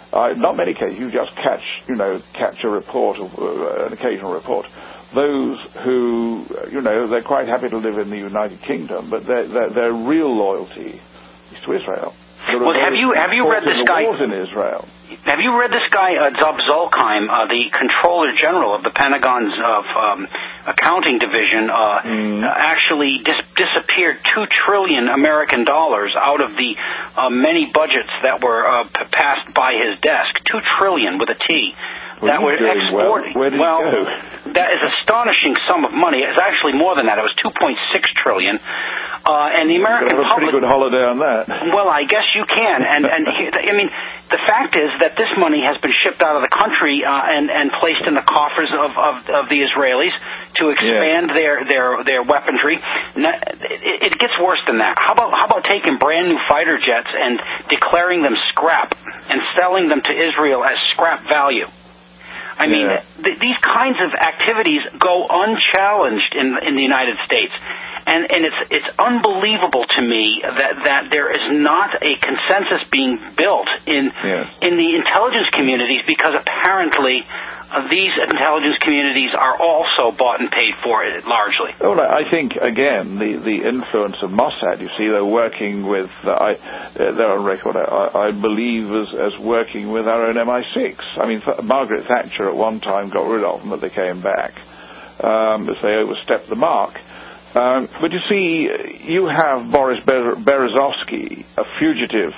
Uh, not many cases. You just catch, you know, catch a report, of, uh, an occasional report. Those who, you know, they're quite happy to live in the United Kingdom, but their their, their real loyalty is to Israel. Well, have you have you read this guy? Wars in Israel. Have you read this guy, uh, Zub Zolkheim, uh, the Controller General of the Pentagon's of um, accounting division, uh, mm. actually dis- disappeared two trillion American dollars out of the uh, many budgets that were uh, p- passed by his desk. Two trillion with a T. Well, that were exported. Well, Where did well it go? That is an astonishing sum of money. It's actually more than that. It was two point six trillion. Uh, and the American you have a public. Pretty good holiday on that. Well, I guess you can. And and I mean, the fact is that this money has been shipped out of the country uh, and and placed in the coffers of, of, of the Israelis to expand yeah. their, their their weaponry. It, it gets worse than that. How about how about taking brand new fighter jets and declaring them scrap and selling them to Israel as scrap value? I mean, yeah. th- these kinds of activities go unchallenged in in the United States, and and it's it's unbelievable to me that that there is not a consensus being built in yes. in the intelligence communities, because apparently uh, these intelligence communities are also bought and paid for it largely. Well, I think again the the influence of Mossad. You see, they're working with uh, I uh, they're on record. I, I believe as as working with our own M I six. I mean, Margaret Thatcher at one time got rid of them, but they came back um, as they overstepped the mark. Um, but you see, you have Boris Ber- Berezovsky, a fugitive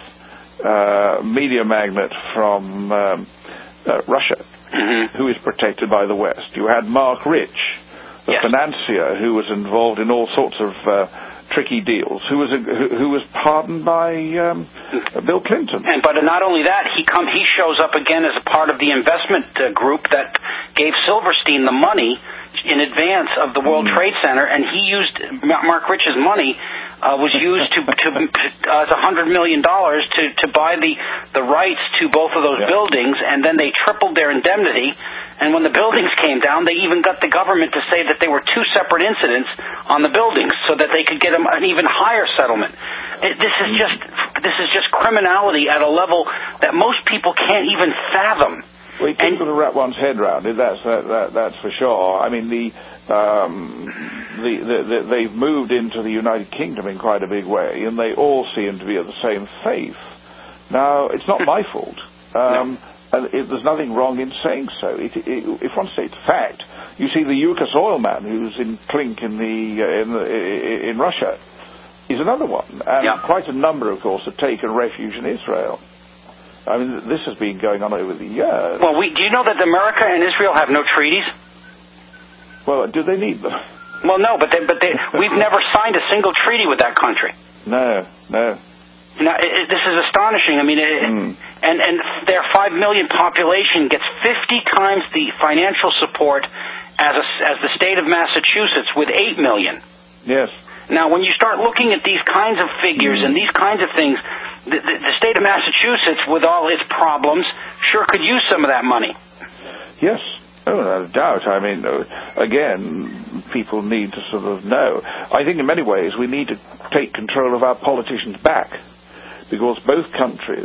uh, media magnate from um, uh, Russia, mm-hmm. who is protected by the West. You had Mark Rich, a yes. financier who was involved in all sorts of uh, tricky deals, who was a, who, who was pardoned by um, Bill Clinton. And but not only that, he come he shows up again as a part of the investment uh, group that gave Silverstein the money in advance of the World mm. Trade Center, and he used Mark Rich's money uh, was used to to uh, as a hundred million dollars to to buy the the rights to both of those yeah. buildings, and then they tripled their indemnity. And when the buildings came down, they even got the government to say that they were two separate incidents on the buildings, so that they could get them an even higher settlement. It, this is just this is just criminality at a level that most people can't even fathom. Well, you can't wrap one's head around it. That's that, that, that's for sure. I mean, the, um, the, the, the they've moved into the United Kingdom in quite a big way, and they all seem to be of the same faith. Now, it's not my fault. Um, no. And it, there's nothing wrong in saying so. It, it, if one states fact, you see the Yukos oil man who's in Klink in the uh, in, the, in Russia is another one, and yeah. quite a number, of course, have taken refuge in Israel. I mean, this has been going on over the years. Well, we, do you know that America and Israel have no treaties? Well, do they need them? Well, no, but they, but they, we've never signed a single treaty with that country. No, no. Now, it, it, this is astonishing. I mean, it, mm. and and their five million population gets fifty times the financial support as a, as the state of Massachusetts with eight million. Yes. Now, when you start looking at these kinds of figures mm. and these kinds of things, the, the, the state of Massachusetts, with all its problems, sure could use some of that money. Yes. Oh, no doubt. I mean, again, people need to sort of know. I think in many ways we need to take control of our politicians back, because both countries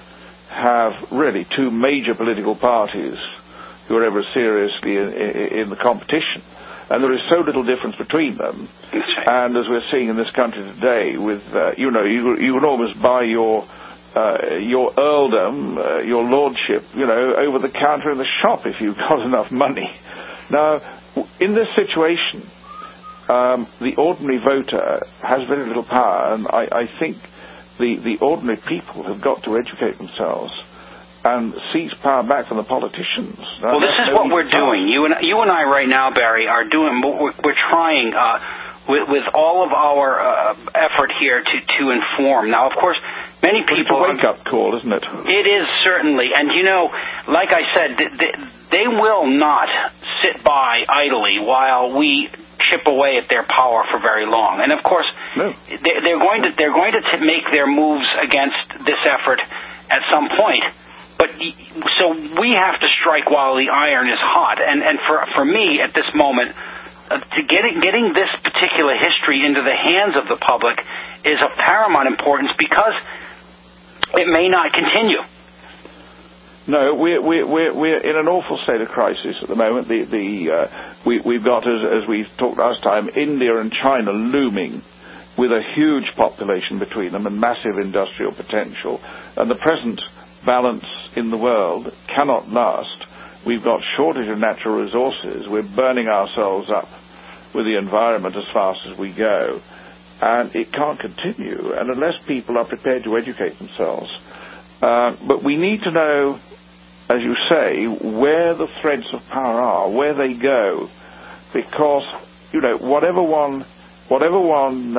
have really two major political parties who are ever seriously in, in, in the competition. And there is so little difference between them. And as we're seeing in this country today, with, uh, you know, you, you can almost buy your uh, your earldom, uh, your lordship, you know, over the counter in the shop if you've got enough money. Now, in this situation, um, the ordinary voter has very little power, and I, I think the, the ordinary people have got to educate themselves and seize power back from the politicians. Now, well, this is what we're doing. You and you and I right now, Barry, are doing. We're, we're trying uh, with, with all of our uh, effort here to, to inform. Now, of course, many people. It's a wake-up call, isn't it? It is, certainly, and you know, like I said, they, they will not sit by idly while we chip away at their power for very long. And of course, no. they, they're going to they're going to t- make their moves against this effort at some point. But so we have to strike while the iron is hot, and and for for me at this moment, uh, to getting getting this particular history into the hands of the public is of paramount importance, because it may not continue. No, we're, we're, we're, we're in an awful state of crisis at the moment. The, the, uh, we, we've got, as, as we talked last time, India and China looming with a huge population between them and massive industrial potential. And the present balance in the world cannot last. We've got shortage of natural resources. We're burning ourselves up with the environment as fast as we go. And it can't continue. And unless people are prepared to educate themselves. Uh, but we need to know, as you say, where the threads of power are, where they go, because, you know, whatever one, whatever one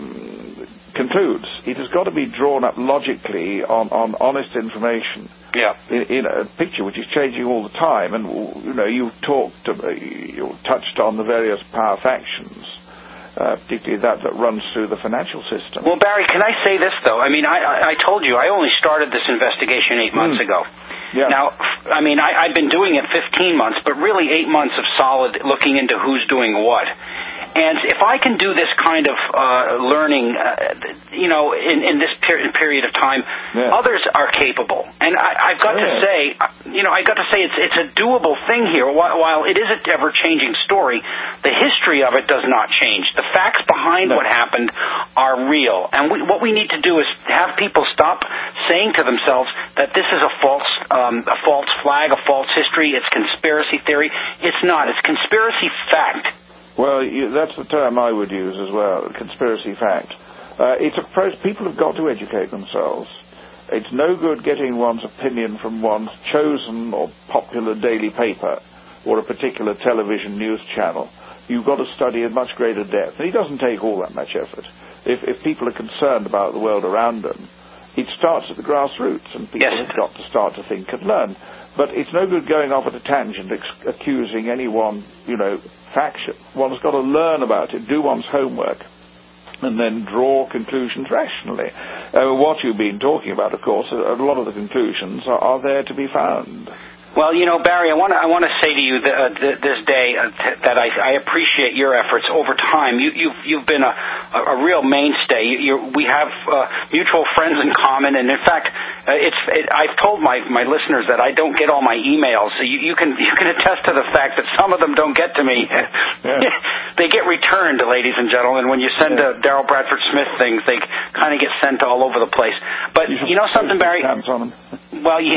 um, concludes, it has got to be drawn up logically on, on honest information. Yeah. In, in a picture which is changing all the time, and you know, you've talked, uh, you touched on the various power factions. Uh, particularly that that runs through the financial system. Well, Barry, can I say this, though? I mean, I, I told you, I only started this investigation eight months mm. ago. Yeah. Now, I mean, I, I've been doing it fifteen months, but really eight months of solid looking into who's doing what. And if I can do this kind of uh, learning, uh, you know, in, in this per- period of time, yeah. others are capable. And I, I've got yeah. to say, you know, I've got to say it's it's a doable thing here. While, while it is an ever-changing story, the history of it does not change. The facts behind no. what happened are real. And we, what we need to do is have people stop saying to themselves that this is a false, um, a false flag, a false history, it's conspiracy theory. It's not. It's conspiracy fact. Well, you, that's the term I would use as well, conspiracy fact. Uh, it's a pro- people have got to educate themselves. It's no good getting one's opinion from one's chosen or popular daily paper or a particular television news channel. You've got to study at much greater depth. And it doesn't take all that much effort. If, if people are concerned about the world around them, it starts at the grassroots, and people yes. have got to start to think and learn. But it's no good going off at a tangent, ex- accusing any one, you know, faction. One's got to learn about it, do one's homework, and then draw conclusions rationally. Uh, what you've been talking about, of course, a, a lot of the conclusions are, are there to be found. Well, you know, Barry, I want to I want to say to you that, uh, th- this day uh, t- that I, I appreciate your efforts over time. You, you've you've been a, a, a real mainstay. You, you're, we have uh, mutual friends in common, and in fact, uh, it's it, I've told my, my listeners that I don't get all my emails. So you, you can you can attest to the fact that some of them don't get to me. Yeah. They get returned, ladies and gentlemen. When you send yeah. uh, Daryl Bradford Smith things, they kind of get sent all over the place. But you, you know something, Barry? On them. Well, you,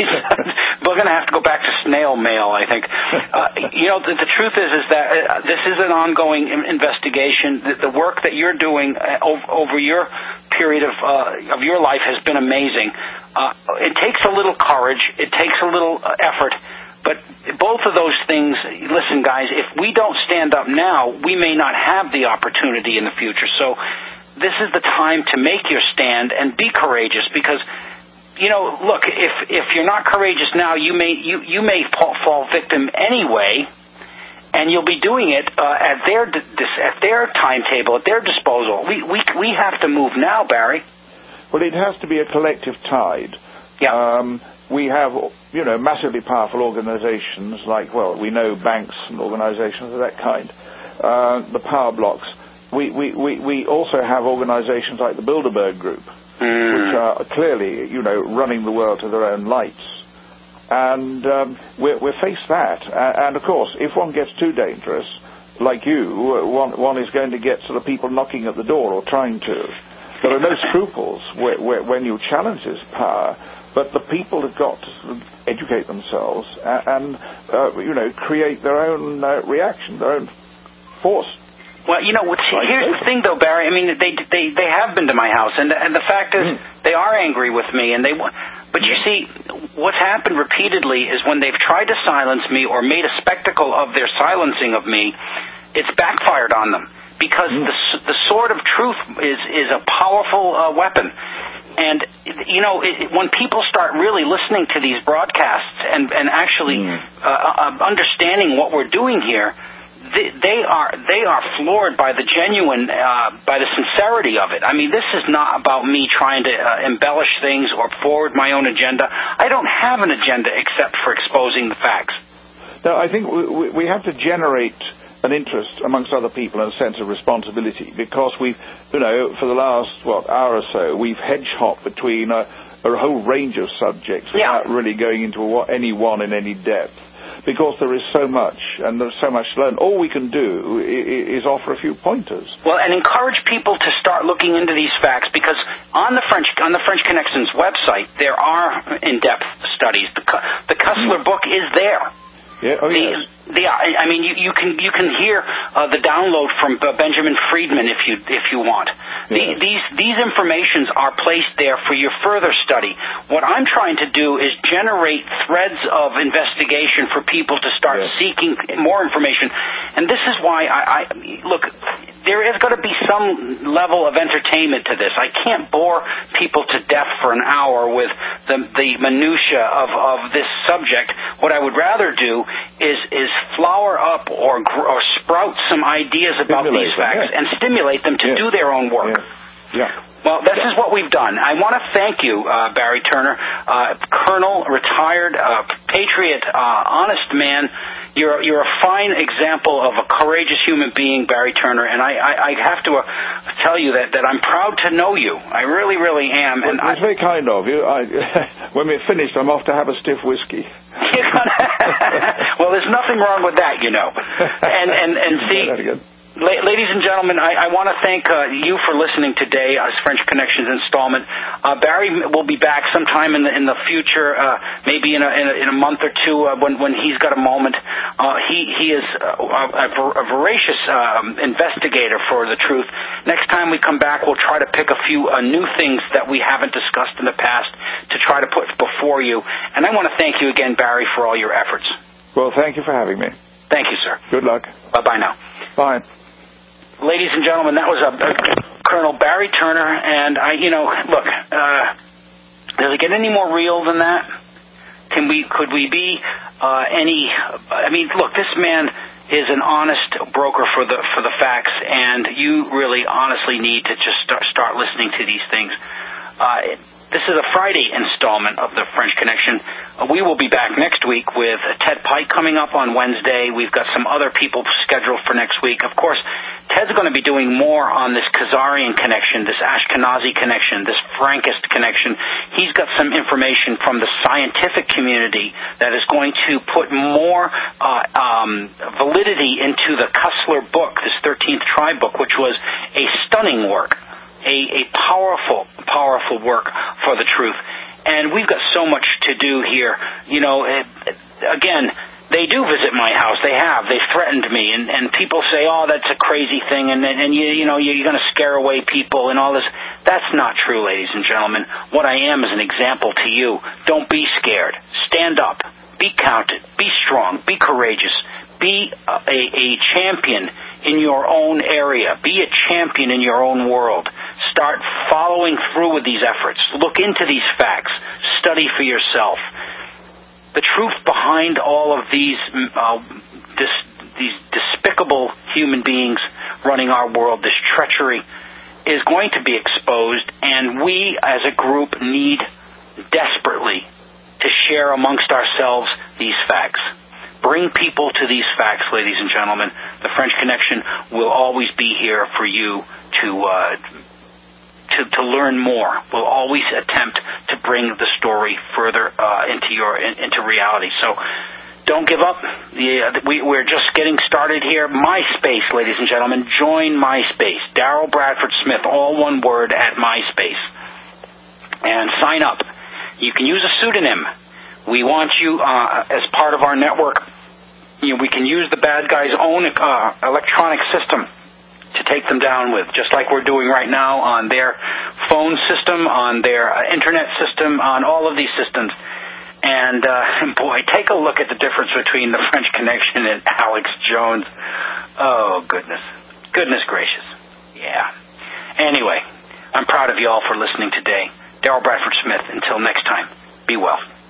we're going to have to go back to snail mail, I think. Uh, you know, the, the truth is, is that uh, this is an ongoing investigation. The, the work that you're doing uh, over, over your period of uh, of your life has been amazing. Uh, it takes a little courage. It takes a little uh, effort. But both of those things, listen, guys, if we don't stand up now, we may not have the opportunity in the future. So this is the time to make your stand and be courageous, because you know, look, if if you're not courageous now, you may you, you may fall, fall victim anyway, and you'll be doing it uh, at their at their timetable, at their disposal. We we we have to move now, Barry. Well, it has to be a collective tide. Yeah. Um, we have, you know, massively powerful organizations like, well, we know banks and organizations of that kind, uh, the power blocks. We, we, we, we also have organizations like the Bilderberg Group, mm. which are clearly, you know, running the world to their own lights. And um, we're, we're faced that. And, of course, if one gets too dangerous, like you, one, one is going to get sort of people knocking at the door or trying to. There are no scruples where, where, when you challenge this power. But the people have got to sort of educate themselves and, uh, you know, create their own uh, reaction, their own force. Well, you know, here's the thing, though, Barry. I mean, they they they have been to my house, and and the fact is, mm. they are angry with me, and they. But you see, what's happened repeatedly is when they've tried to silence me or made a spectacle of their silencing of me, it's backfired on them, because mm. the the sword of truth is is a powerful uh, weapon. And, you know, it, when people start really listening to these broadcasts and, and actually mm. uh, uh, understanding what we're doing here, they, they are they are floored by the genuine, uh, by the sincerity of it. I mean, this is not about me trying to uh, embellish things or forward my own agenda. I don't have an agenda except for exposing the facts. No, I think we, we have to generate an interest amongst other people and a sense of responsibility, because we've, you know, for the last, what, hour or so, we've hedge-hopped between a, a whole range of subjects Yeah. without really going into what, any one in any depth. Because there is so much, and there's so much to learn. All we can do is offer a few pointers. Well, and encourage people to start looking into these facts, because on the French on the French Connection's website, there are in-depth studies. The, the Cussler book is there. Yeah, oh, the, yes. the, I mean, you, you can you can hear uh, the download from uh, Benjamin Friedman if you if you want. The, Yes. These these informations are placed there for your further study. What I'm trying to do is generate threads of investigation for people to start Yes. seeking more information. And this is why I, I look. There is going to be some level of entertainment to this. I can't bore people to death for an hour with the the minutia of of this subject. What I would rather do is is flower up or gr- or sprout some ideas about Stimulate these them, facts yeah. and stimulate them to Yeah. do their own work. Yeah. yeah. Well, this is what we've done. I want to thank you, uh, Barry Turner, uh, Colonel, retired, uh, patriot, uh, honest man. You're you're a fine example of a courageous human being, Barry Turner, and I, I, I have to uh, tell you that, that I'm proud to know you. I really, really am. And Well, it's I, very kind of you. I, when we're finished, I'm off to have a stiff whiskey. well, there's nothing wrong with that, you know. And and and see. That again. La- Ladies and gentlemen, I, I want to thank uh, you for listening today as French Connections installment. Uh, Barry will be back sometime in the in the future, uh, maybe in a, in a in a month or two uh, when when he's got a moment. Uh, he he is a, a, a voracious um, investigator for the truth. Next time we come back, we'll try to pick a few uh, new things that we haven't discussed in the past to try to put before you. And I want to thank you again, Barry, for all your efforts. Well, thank you for having me. Thank you, sir. Good luck. Bye bye now. Bye. Ladies and gentlemen, that was a, a Colonel Barry Turner, and I, you know, look, uh, does it get any more real than that? Can we, could we be uh, any? I mean, look, this man is an honest broker for the for the facts, and you really, honestly need to just start, start listening to these things. Uh, This is a Friday installment of the French Connection. Uh, we will be back next week with Ted Pike coming up on Wednesday. We've got some other people scheduled for next week. Of course, Ted's going to be doing more on this Khazarian connection, this Ashkenazi connection, this Frankist connection. He's got some information from the scientific community that is going to put more uh, um, validity into the Cussler book, this thirteenth Tribe book, which was a stunning work. A, a powerful, powerful work for the truth. And we've got so much to do here. You know, it, again, they do visit my house. They have. They threatened me. And, and people say, oh, that's a crazy thing. And, and you, you know, you're going to scare away people and all this. That's not true, ladies and gentlemen. What I am is an example to you. Don't be scared. Stand up. Be counted. Be strong. Be courageous. Be a, a, a champion in your own area. Be a champion in your own world. Start following through with these efforts. Look into these facts. Study for yourself. The truth behind all of these uh, dis- these despicable human beings running our world, this treachery, is going to be exposed, and we as a group need desperately to share amongst ourselves these facts. Bring people to these facts, ladies and gentlemen. The French Connection will always be here for you to uh, to, to learn more. We'll always attempt to bring the story further uh, into your in, into reality. So don't give up. The, we, we're just getting started here. MySpace, ladies and gentlemen. Join MySpace. Daryl Bradford Smith, all one word, at MySpace. And sign up. You can use a pseudonym. We want you uh, as part of our network. You know, we can use the bad guy's own uh, electronic system to take them down with, just like we're doing right now on their phone system, on their uh, internet system, on all of these systems. And, uh, boy, take a look at the difference between the French Connection and Alex Jones. Oh, goodness. Goodness gracious. Yeah. Anyway, I'm proud of you all for listening today. Daryl Bradford Smith, until next time, be well.